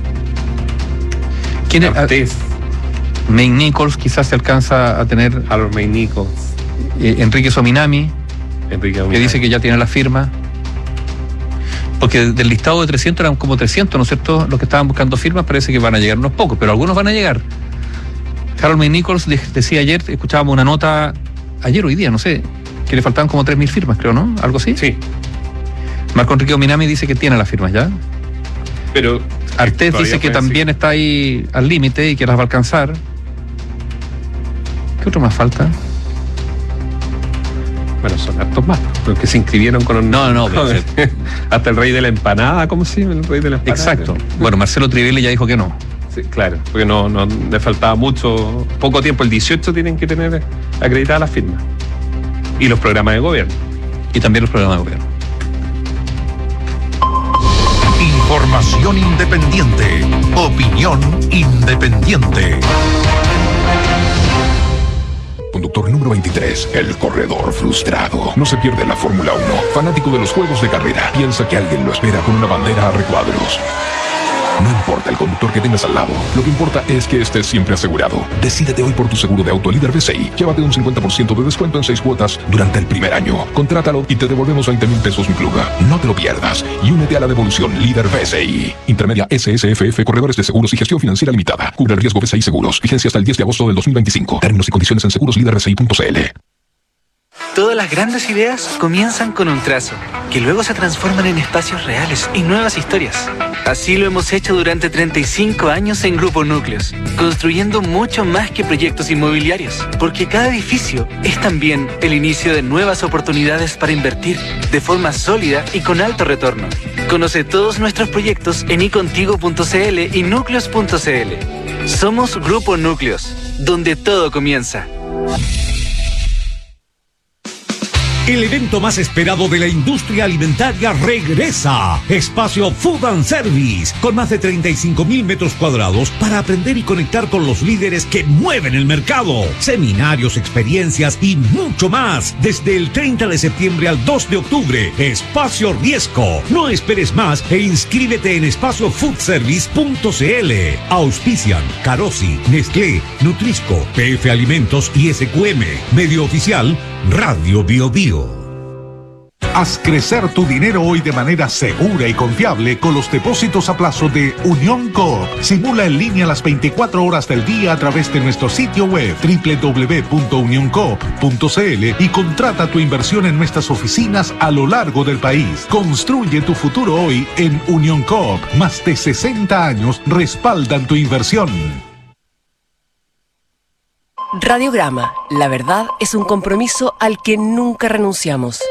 ¿Quién es? May Nichols quizás se alcanza a tener. Harold May Nichols. Eh, Enrique Sominami, Enrique que dice que ya tiene la firma. Porque del listado de trescientos eran como trescientos, ¿no es cierto? Los que estaban buscando firmas, parece que van a llegar unos pocos, pero algunos van a llegar. Harold May Nichols decía ayer, escuchábamos una nota, ayer o hoy día, no sé, que le faltaban como tres mil firmas, creo, ¿no? ¿Algo así? Sí. Marco Enrique Ominami dice que tiene las firmas ya. Pero Artés dice que también está ahí al límite y que las va a alcanzar. ¿Qué otro más falta? Bueno, son hartos más, los que se inscribieron con un... No, no, no. Con el, hasta el rey de la empanada, ¿cómo se llama? El rey de la empanada. Exacto. Bueno, Marcelo Trivelli ya dijo que no. Sí, claro, porque no, no le faltaba mucho, poco tiempo. El dieciocho tienen que tener acreditadas las firmas. Y los programas de gobierno. Y también los programas de gobierno. Información independiente. Opinión independiente. Conductor número veintitrés, el corredor frustrado. No se pierde la Fórmula uno. Fanático de los juegos de carrera. Piensa que alguien lo espera con una bandera a recuadros. No importa el conductor que tengas al lado, lo que importa es que estés siempre asegurado. Decídete hoy por tu seguro de auto Líder B C I. Llévate un cincuenta por ciento de descuento en seis cuotas durante el primer año. Contrátalo y te devolvemos veinte mil pesos mi pluma. No te lo pierdas y únete a la devolución Líder B C I. Intermedia S S F F Corredores de Seguros y Gestión Financiera Limitada. Cubre el riesgo B C I Seguros. Vigencia hasta el diez de agosto del dos mil veinticinco. Términos y condiciones en seguros líder b c i punto c l. Todas las grandes ideas comienzan con un trazo, que luego se transforman en espacios reales y nuevas historias. Así lo hemos hecho durante treinta y cinco años en Grupo Núcleos, construyendo mucho más que proyectos inmobiliarios, porque cada edificio es también el inicio de nuevas oportunidades para invertir de forma sólida y con alto retorno. Conoce todos nuestros proyectos en icontigo punto c l y núcleos punto c l. Somos Grupo Núcleos, donde todo comienza. El evento más esperado de la industria alimentaria regresa. Espacio Food and Service, con más de treinta y cinco mil metros cuadrados para aprender y conectar con los líderes que mueven el mercado. Seminarios, experiencias y mucho más. Desde el treinta de septiembre al dos de octubre. Espacio Riesco. No esperes más e inscríbete en espacio food service punto c l. Auspician Carosi, Nestlé, Nutrisco, P F Alimentos y S Q M. Medio oficial Radio Bio Bio. Haz crecer tu dinero hoy de manera segura y confiable con los depósitos a plazo de Unión Coop. Simula en línea las veinticuatro horas del día a través de nuestro sitio web doble u doble u doble u punto unión coop punto c l y contrata tu inversión en nuestras oficinas a lo largo del país. Construye tu futuro hoy en Unión Coop. Más de sesenta años respaldan tu inversión. Radiograma, la verdad es un compromiso al que nunca renunciamos.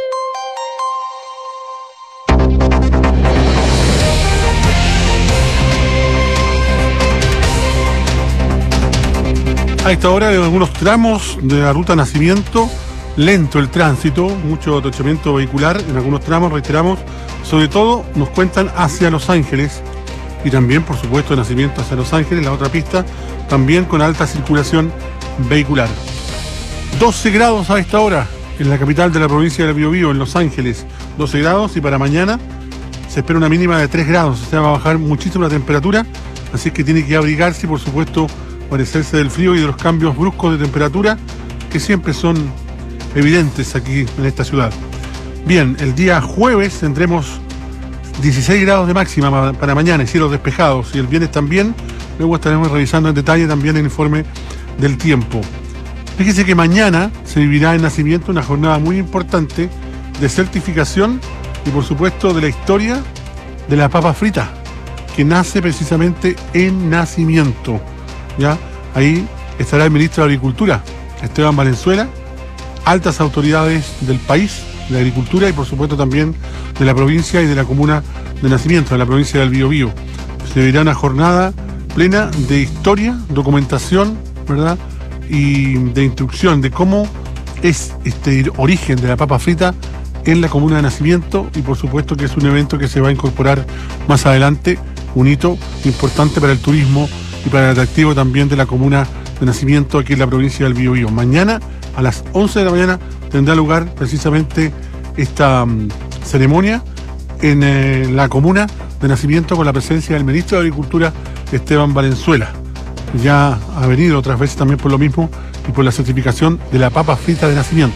A esta hora, en algunos tramos de la ruta Nacimiento, lento el tránsito, mucho atochamiento vehicular en algunos tramos, reiteramos, sobre todo nos cuentan hacia Los Ángeles y también, por supuesto, de Nacimiento hacia Los Ángeles, la otra pista, también con alta circulación vehicular. doce grados a esta hora en la capital de la provincia del Biobío, en Los Ángeles, doce grados, y para mañana se espera una mínima de tres grados, o sea, va a bajar muchísimo la temperatura, así que tiene que abrigarse y, por supuesto, parecerse del frío y de los cambios bruscos de temperatura que siempre son evidentes aquí en esta ciudad. Bien, el día jueves tendremos dieciséis grados de máxima para mañana y cielos despejados, y el viernes también. Luego estaremos revisando en detalle también el informe del tiempo. Fíjese que mañana se vivirá en Nacimiento una jornada muy importante de certificación y, por supuesto, de la historia de la papa frita, que nace precisamente en Nacimiento. ¿Ya? Ahí estará el ministro de Agricultura, Esteban Valenzuela, altas autoridades del país, de la agricultura y, por supuesto, también de la provincia y de la comuna de Nacimiento, de la provincia del Biobío. Se vivirá una jornada plena de historia, documentación, ¿verdad?, y de instrucción de cómo es este origen de la papa frita en la comuna de Nacimiento, y por supuesto que es un evento que se va a incorporar más adelante, un hito importante para el turismo y para el atractivo también de la comuna de Nacimiento aquí en la provincia del Biobío. Mañana a las once de la mañana tendrá lugar precisamente esta um, ceremonia en eh, la comuna de Nacimiento, con la presencia del ministro de Agricultura, Esteban Valenzuela. Ya ha venido otras veces también por lo mismo y por la certificación de la papa frita de Nacimiento.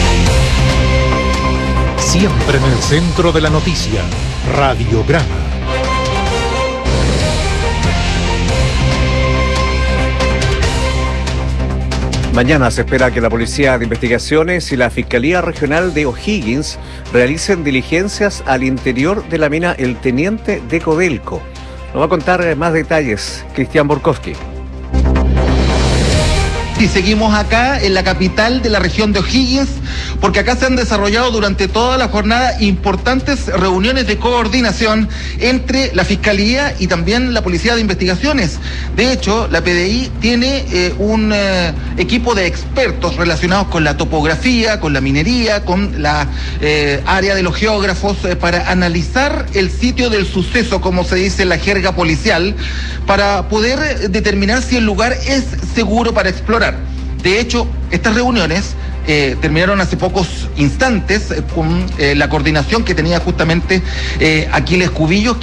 Siempre en el centro de la noticia, Radiograma. Mañana se espera que la Policía de Investigaciones y la Fiscalía Regional de O'Higgins realicen diligencias al interior de la mina El Teniente de Codelco. Nos va a contar más detalles Cristian Borkowski. Y seguimos acá en la capital de la región de O'Higgins, porque acá se han desarrollado durante toda la jornada importantes reuniones de coordinación entre la Fiscalía y también la Policía de Investigaciones. De hecho, la P D I tiene eh, un eh, equipo de expertos relacionados con la topografía, con la minería, con la eh, área de los geógrafos, eh, para analizar el sitio del suceso, como se dice en la jerga policial, para poder determinar si el lugar es seguro para explorar. De hecho, estas reuniones eh, terminaron hace pocos instantes eh, con eh, la coordinación que tenía justamente eh, Aquiles Cubillos, que es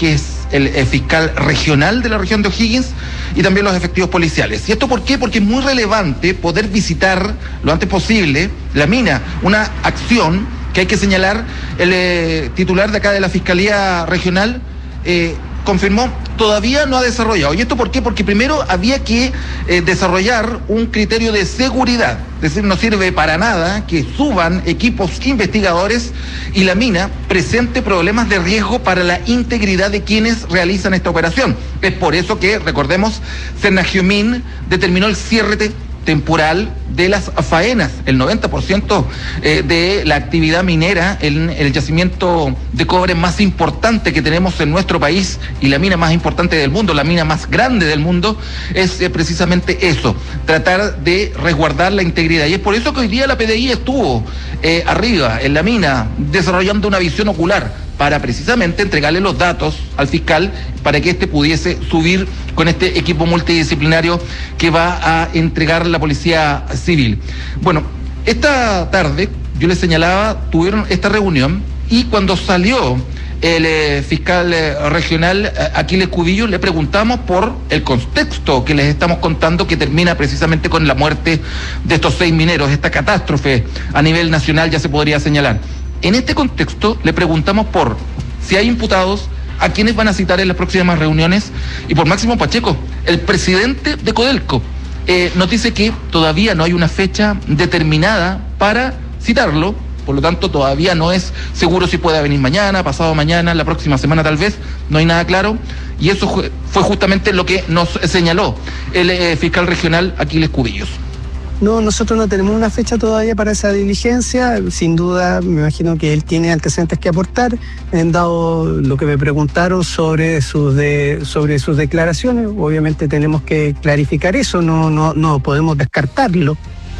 el, el fiscal regional de la región de O'Higgins y también los efectivos policiales. ¿Y esto por qué? Porque es muy relevante poder visitar lo antes posible la mina, una acción que hay que señalar. El eh, titular de acá de la Fiscalía Regional eh, confirmó, todavía no ha desarrollado. ¿Y esto por qué? Porque primero había que eh, desarrollar un criterio de seguridad. Es decir, no sirve para nada que suban equipos investigadores y la mina presente problemas de riesgo para la integridad de quienes realizan esta operación. Es por eso que, recordemos, Cernagiomín determinó el cierre de temporal de las faenas. El noventa por ciento eh, de la actividad minera en el yacimiento de cobre más importante que tenemos en nuestro país y la mina más importante del mundo, la mina más grande del mundo, es eh, precisamente eso, tratar de resguardar la integridad. Y es por eso que hoy día la P D I estuvo eh, arriba en la mina desarrollando una visión ocular para precisamente entregarle los datos al fiscal para que éste pudiese subir con este equipo multidisciplinario que va a entregar la Policía Civil. Bueno, esta tarde, yo les señalaba, tuvieron esta reunión y cuando salió el eh, fiscal eh, regional eh, Aquiles Cubillo, le preguntamos por el contexto que les estamos contando, que termina precisamente con la muerte de estos seis mineros, esta catástrofe a nivel nacional ya se podría señalar. En este contexto le preguntamos por si hay imputados, a quienes van a citar en las próximas reuniones y por Máximo Pacheco, el presidente de Codelco. Eh, nos dice que todavía no hay una fecha determinada para citarlo, por lo tanto todavía no es seguro si puede venir mañana, pasado mañana, la próxima semana tal vez, no hay nada claro, y eso fue justamente lo que nos señaló el eh, fiscal regional Aquiles Cubillos. No, nosotros no tenemos una fecha todavía para esa diligencia. Sin duda, me imagino que él tiene antecedentes que aportar. En dado lo que me preguntaron sobre sus de, sobre sus declaraciones, obviamente tenemos que clarificar eso, no, no, no podemos descartarlo.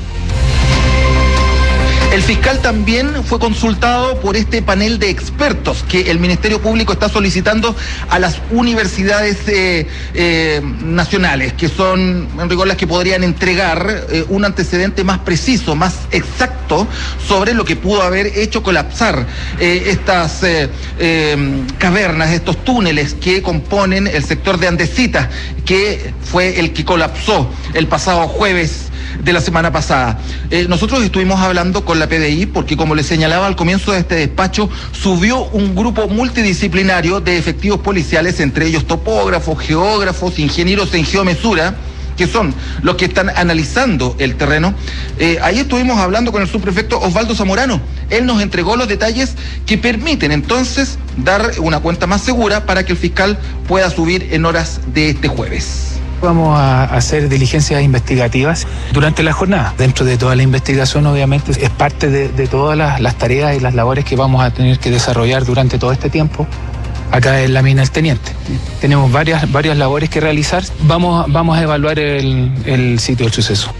El fiscal también fue consultado por este panel de expertos que el Ministerio Público está solicitando a las universidades eh, eh, nacionales, que son en rigor las que podrían entregar eh, un antecedente más preciso, más exacto sobre lo que pudo haber hecho colapsar eh, estas eh, eh, cavernas, estos túneles que componen el sector de Andesita, que fue el que colapsó el pasado jueves de la semana pasada. Eh, nosotros estuvimos hablando con la P D I porque, como les señalaba al comienzo de este despacho, subió un grupo multidisciplinario de efectivos policiales, entre ellos topógrafos, geógrafos, ingenieros en geomesura, que son los que están analizando el terreno. Eh, ahí estuvimos hablando con el subprefecto Osvaldo Zamorano. Él nos entregó los detalles que permiten entonces dar una cuenta más segura para que el fiscal pueda subir en horas de este jueves. Vamos a hacer diligencias investigativas durante la jornada. Dentro de toda la investigación, obviamente, es parte de, de todas las, las tareas y las labores que vamos a tener que desarrollar durante todo este tiempo acá en la mina El Teniente. Tenemos varias, varias labores que realizar. Vamos, vamos a evaluar el, el sitio del suceso.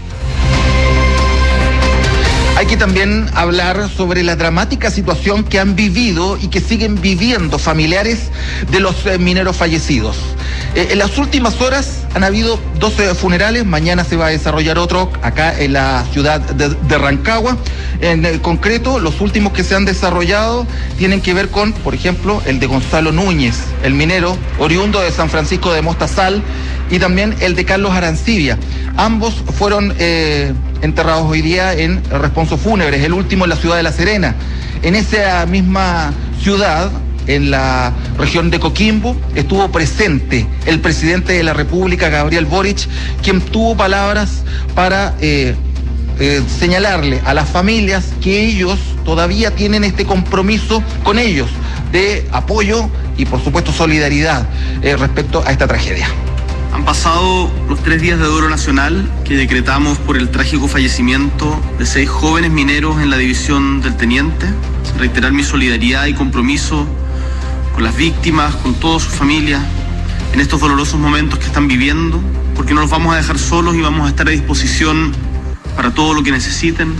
Hay que también hablar sobre la dramática situación que han vivido y que siguen viviendo familiares de los eh, mineros fallecidos. Eh, en las últimas horas han habido doce funerales, mañana se va a desarrollar otro acá en la ciudad de, de Rancagua. En eh, concreto, los últimos que se han desarrollado tienen que ver con, por ejemplo, el de Gonzalo Núñez, el minero oriundo de San Francisco de Mostazal, y también el de Carlos Arancibia. Ambos fueron eh, enterrados hoy día en Responso Fúnebres, el último en la ciudad de La Serena. En esa misma ciudad, en la región de Coquimbo, estuvo presente el presidente de la República, Gabriel Boric, quien tuvo palabras para eh, eh, señalarle a las familias que ellos todavía tienen este compromiso con ellos de apoyo y, por supuesto, solidaridad eh, respecto a esta tragedia. Han pasado los tres días de duelo nacional que decretamos por el trágico fallecimiento de seis jóvenes mineros en la división del Teniente. Reiterar mi solidaridad y compromiso con las víctimas, con todas sus familias, en estos dolorosos momentos que están viviendo, porque no los vamos a dejar solos y vamos a estar a disposición para todo lo que necesiten.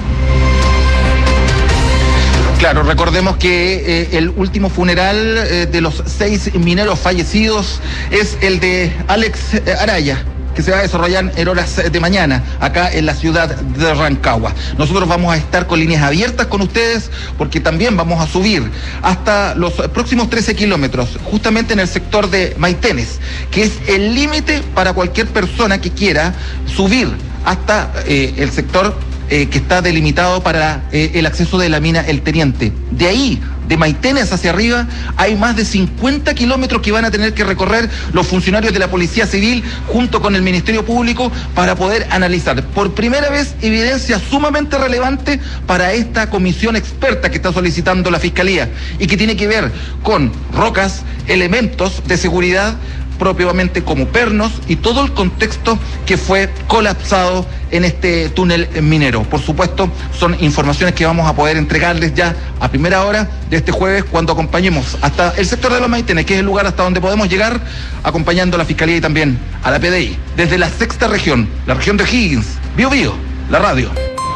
Claro, recordemos que eh, el último funeral eh, de los seis mineros fallecidos es el de Alex Araya, que se va a desarrollar en horas de mañana acá en la ciudad de Rancagua. Nosotros vamos a estar con líneas abiertas con ustedes porque también vamos a subir hasta los próximos trece kilómetros, justamente en el sector de Maitenes, que es el límite para cualquier persona que quiera subir hasta eh, el sector eh, que está delimitado para eh, el acceso de la mina El Teniente. De ahí, de Maitenes hacia arriba, hay más de cincuenta kilómetros que van a tener que recorrer los funcionarios de la Policía Civil junto con el Ministerio Público para poder analizar por primera vez evidencia sumamente relevante para esta comisión experta que está solicitando la Fiscalía y que tiene que ver con rocas, elementos de seguridad propiamente como pernos y todo el contexto que fue colapsado en este túnel minero. Por supuesto, son informaciones que vamos a poder entregarles ya a primera hora de este jueves cuando acompañemos hasta el sector de los Maitenes, que es el lugar hasta donde podemos llegar, acompañando a la Fiscalía y también a la P D I. Desde la sexta región, la región de O'Higgins, Bío Bío, la radio.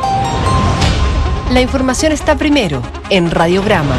La información está primero en Radiograma.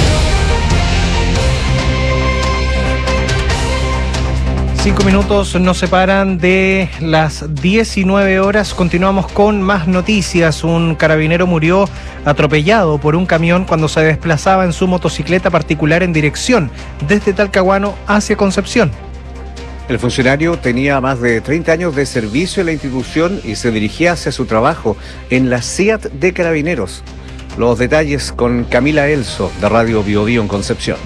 Cinco minutos nos separan de las diecinueve horas. Continuamos con más noticias. Un carabinero murió atropellado por un camión cuando se desplazaba en su motocicleta particular en dirección desde Talcahuano hacia Concepción. El funcionario tenía más de treinta años de servicio en la institución y se dirigía hacia su trabajo en la SEAT de Carabineros. Los detalles con Camila Elso, de Radio Bío Bío en Concepción.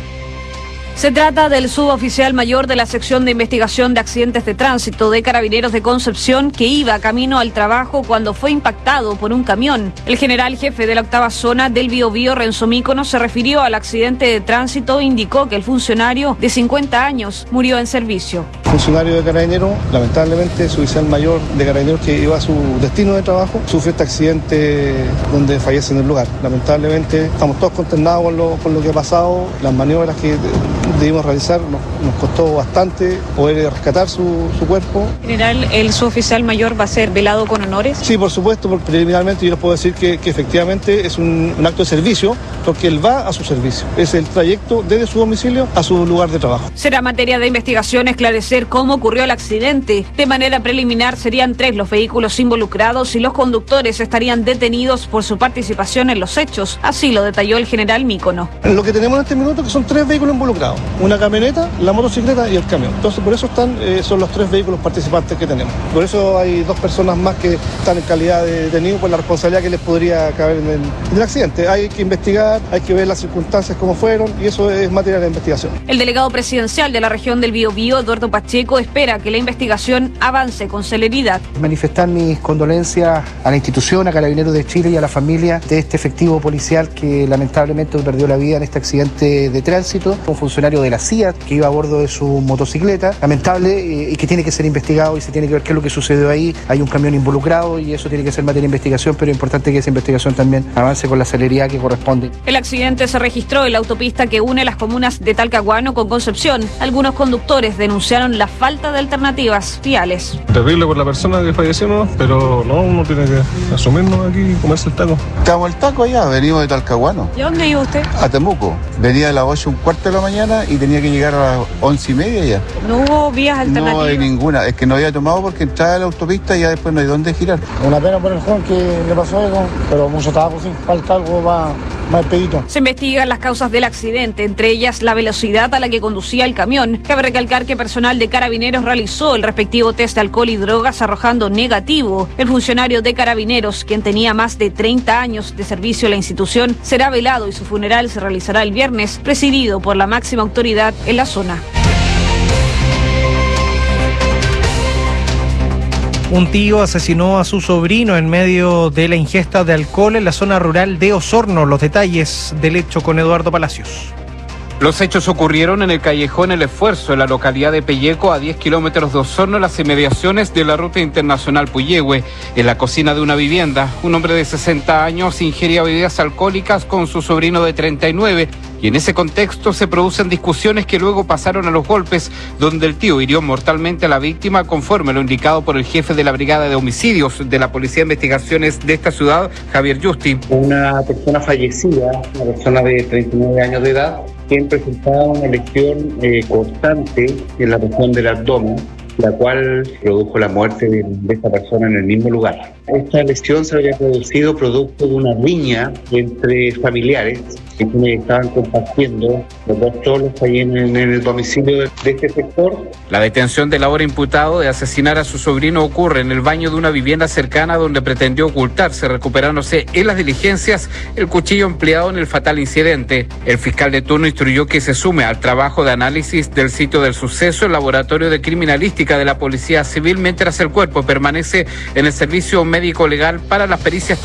Se trata del suboficial mayor de la sección de investigación de accidentes de tránsito de Carabineros de Concepción que iba camino al trabajo cuando fue impactado por un camión. El general jefe de la octava zona del Bío Bío, Renzo Mícono, se refirió al accidente de tránsito e indicó que el funcionario de cincuenta años murió en servicio. Funcionario de Carabineros, lamentablemente su oficial mayor de Carabineros que iba a su destino de trabajo, sufre este accidente donde fallece en el lugar. Lamentablemente estamos todos consternados con lo, con lo que ha pasado, las maniobras que debimos realizar, nos, nos costó bastante poder rescatar su, su cuerpo. General, ¿el suboficial mayor va a ser velado con honores? Sí, por supuesto, porque preliminarmente yo les puedo decir que, que efectivamente es un, un acto de servicio, porque él va a su servicio. Es el trayecto desde su domicilio a su lugar de trabajo. Será materia de investigación esclarecer cómo ocurrió el accidente. De manera preliminar serían tres los vehículos involucrados y los conductores estarían detenidos por su participación en los hechos. Así lo detalló el general Mícono. Lo que tenemos en este minuto que son tres vehículos involucrados. Una camioneta, la motocicleta y el camión. Entonces por eso están, eh, son los tres vehículos participantes que tenemos. Por eso hay dos personas más que están en calidad de detenidos por la responsabilidad que les podría caber en el, en el accidente. Hay que investigar, hay que ver las circunstancias como fueron y eso es materia de investigación. El delegado presidencial de la región del Bío Bío, Eduardo Pacheco, espera que la investigación avance con celeridad. Manifestar mis condolencias a la institución, a Carabineros de Chile y a la familia de este efectivo policial que lamentablemente perdió la vida en este accidente de tránsito. Un funcionario de la SEAT que iba a bordo de su motocicleta, lamentable eh, y que tiene que ser investigado y se tiene que ver qué es lo que sucedió ahí. Hay un camión involucrado y eso tiene que ser materia de investigación, pero es importante que esa investigación también avance con la celeridad que corresponde. El accidente se registró en la autopista que une las comunas de Talcahuano con Concepción. Algunos conductores denunciaron la falta de alternativas viales. Terrible por la persona que falleció, ¿no? Pero no, uno tiene que asumirnos aquí y comerse el taco. Estamos el taco allá, venimos de Talcahuano. ¿Y dónde iba usted? A Temuco. Venía a las ocho un cuarto de la mañana y tenía que llegar a las once y media ya. ¿No hubo vías alternativas? No hay ninguna, es que no había tomado porque entraba a la autopista y ya después no hay dónde girar. Una pena por el joven que le pasó algo, pero mucho trabajo, sí, falta algo más, más expedito. Se investigan las causas del accidente, entre ellas la velocidad a la que conducía el camión. Cabe recalcar que personal de Carabineros realizó el respectivo test de alcohol y drogas arrojando negativo. El funcionario de Carabineros, quien tenía más de treinta años de servicio en la institución, será velado y su funeral se realizará el viernes, presidido por la máxima autoridad en la zona. Un tío asesinó a su sobrino en medio de la ingesta de alcohol en la zona rural de Osorno. Los detalles del hecho con Eduardo Palacios. Los hechos ocurrieron en el callejón El Esfuerzo, en la localidad de Pelleco, a diez kilómetros de Osorno, en las inmediaciones de la ruta internacional Puyehue. En la cocina de una vivienda, un hombre de sesenta años ingería bebidas alcohólicas con su sobrino de treinta y nueve. Y en ese contexto se producen discusiones que luego pasaron a los golpes, donde el tío hirió mortalmente a la víctima, conforme lo indicado por el jefe de la Brigada de Homicidios de la Policía de Investigaciones de esta ciudad, Javier Justi. Una persona fallecida, una persona de treinta y nueve años de edad, quien presentaba una lesión eh, constante en la región del abdomen, la cual produjo la muerte de, de esta persona en el mismo lugar. Esta lesión se había producido producto de una riña entre familiares que estaban compartiendo los dos trolos ahí en, en el domicilio de, de este sector. La detención del ahora imputado de asesinar a su sobrino ocurre en el baño de una vivienda cercana donde pretendió ocultarse, recuperándose en las diligencias el cuchillo empleado en el fatal incidente. El fiscal de turno instruyó que se sume al trabajo de análisis del sitio del suceso el laboratorio de criminalística de la Policía Civil, mientras el cuerpo permanece en el servicio médico legal para las pericias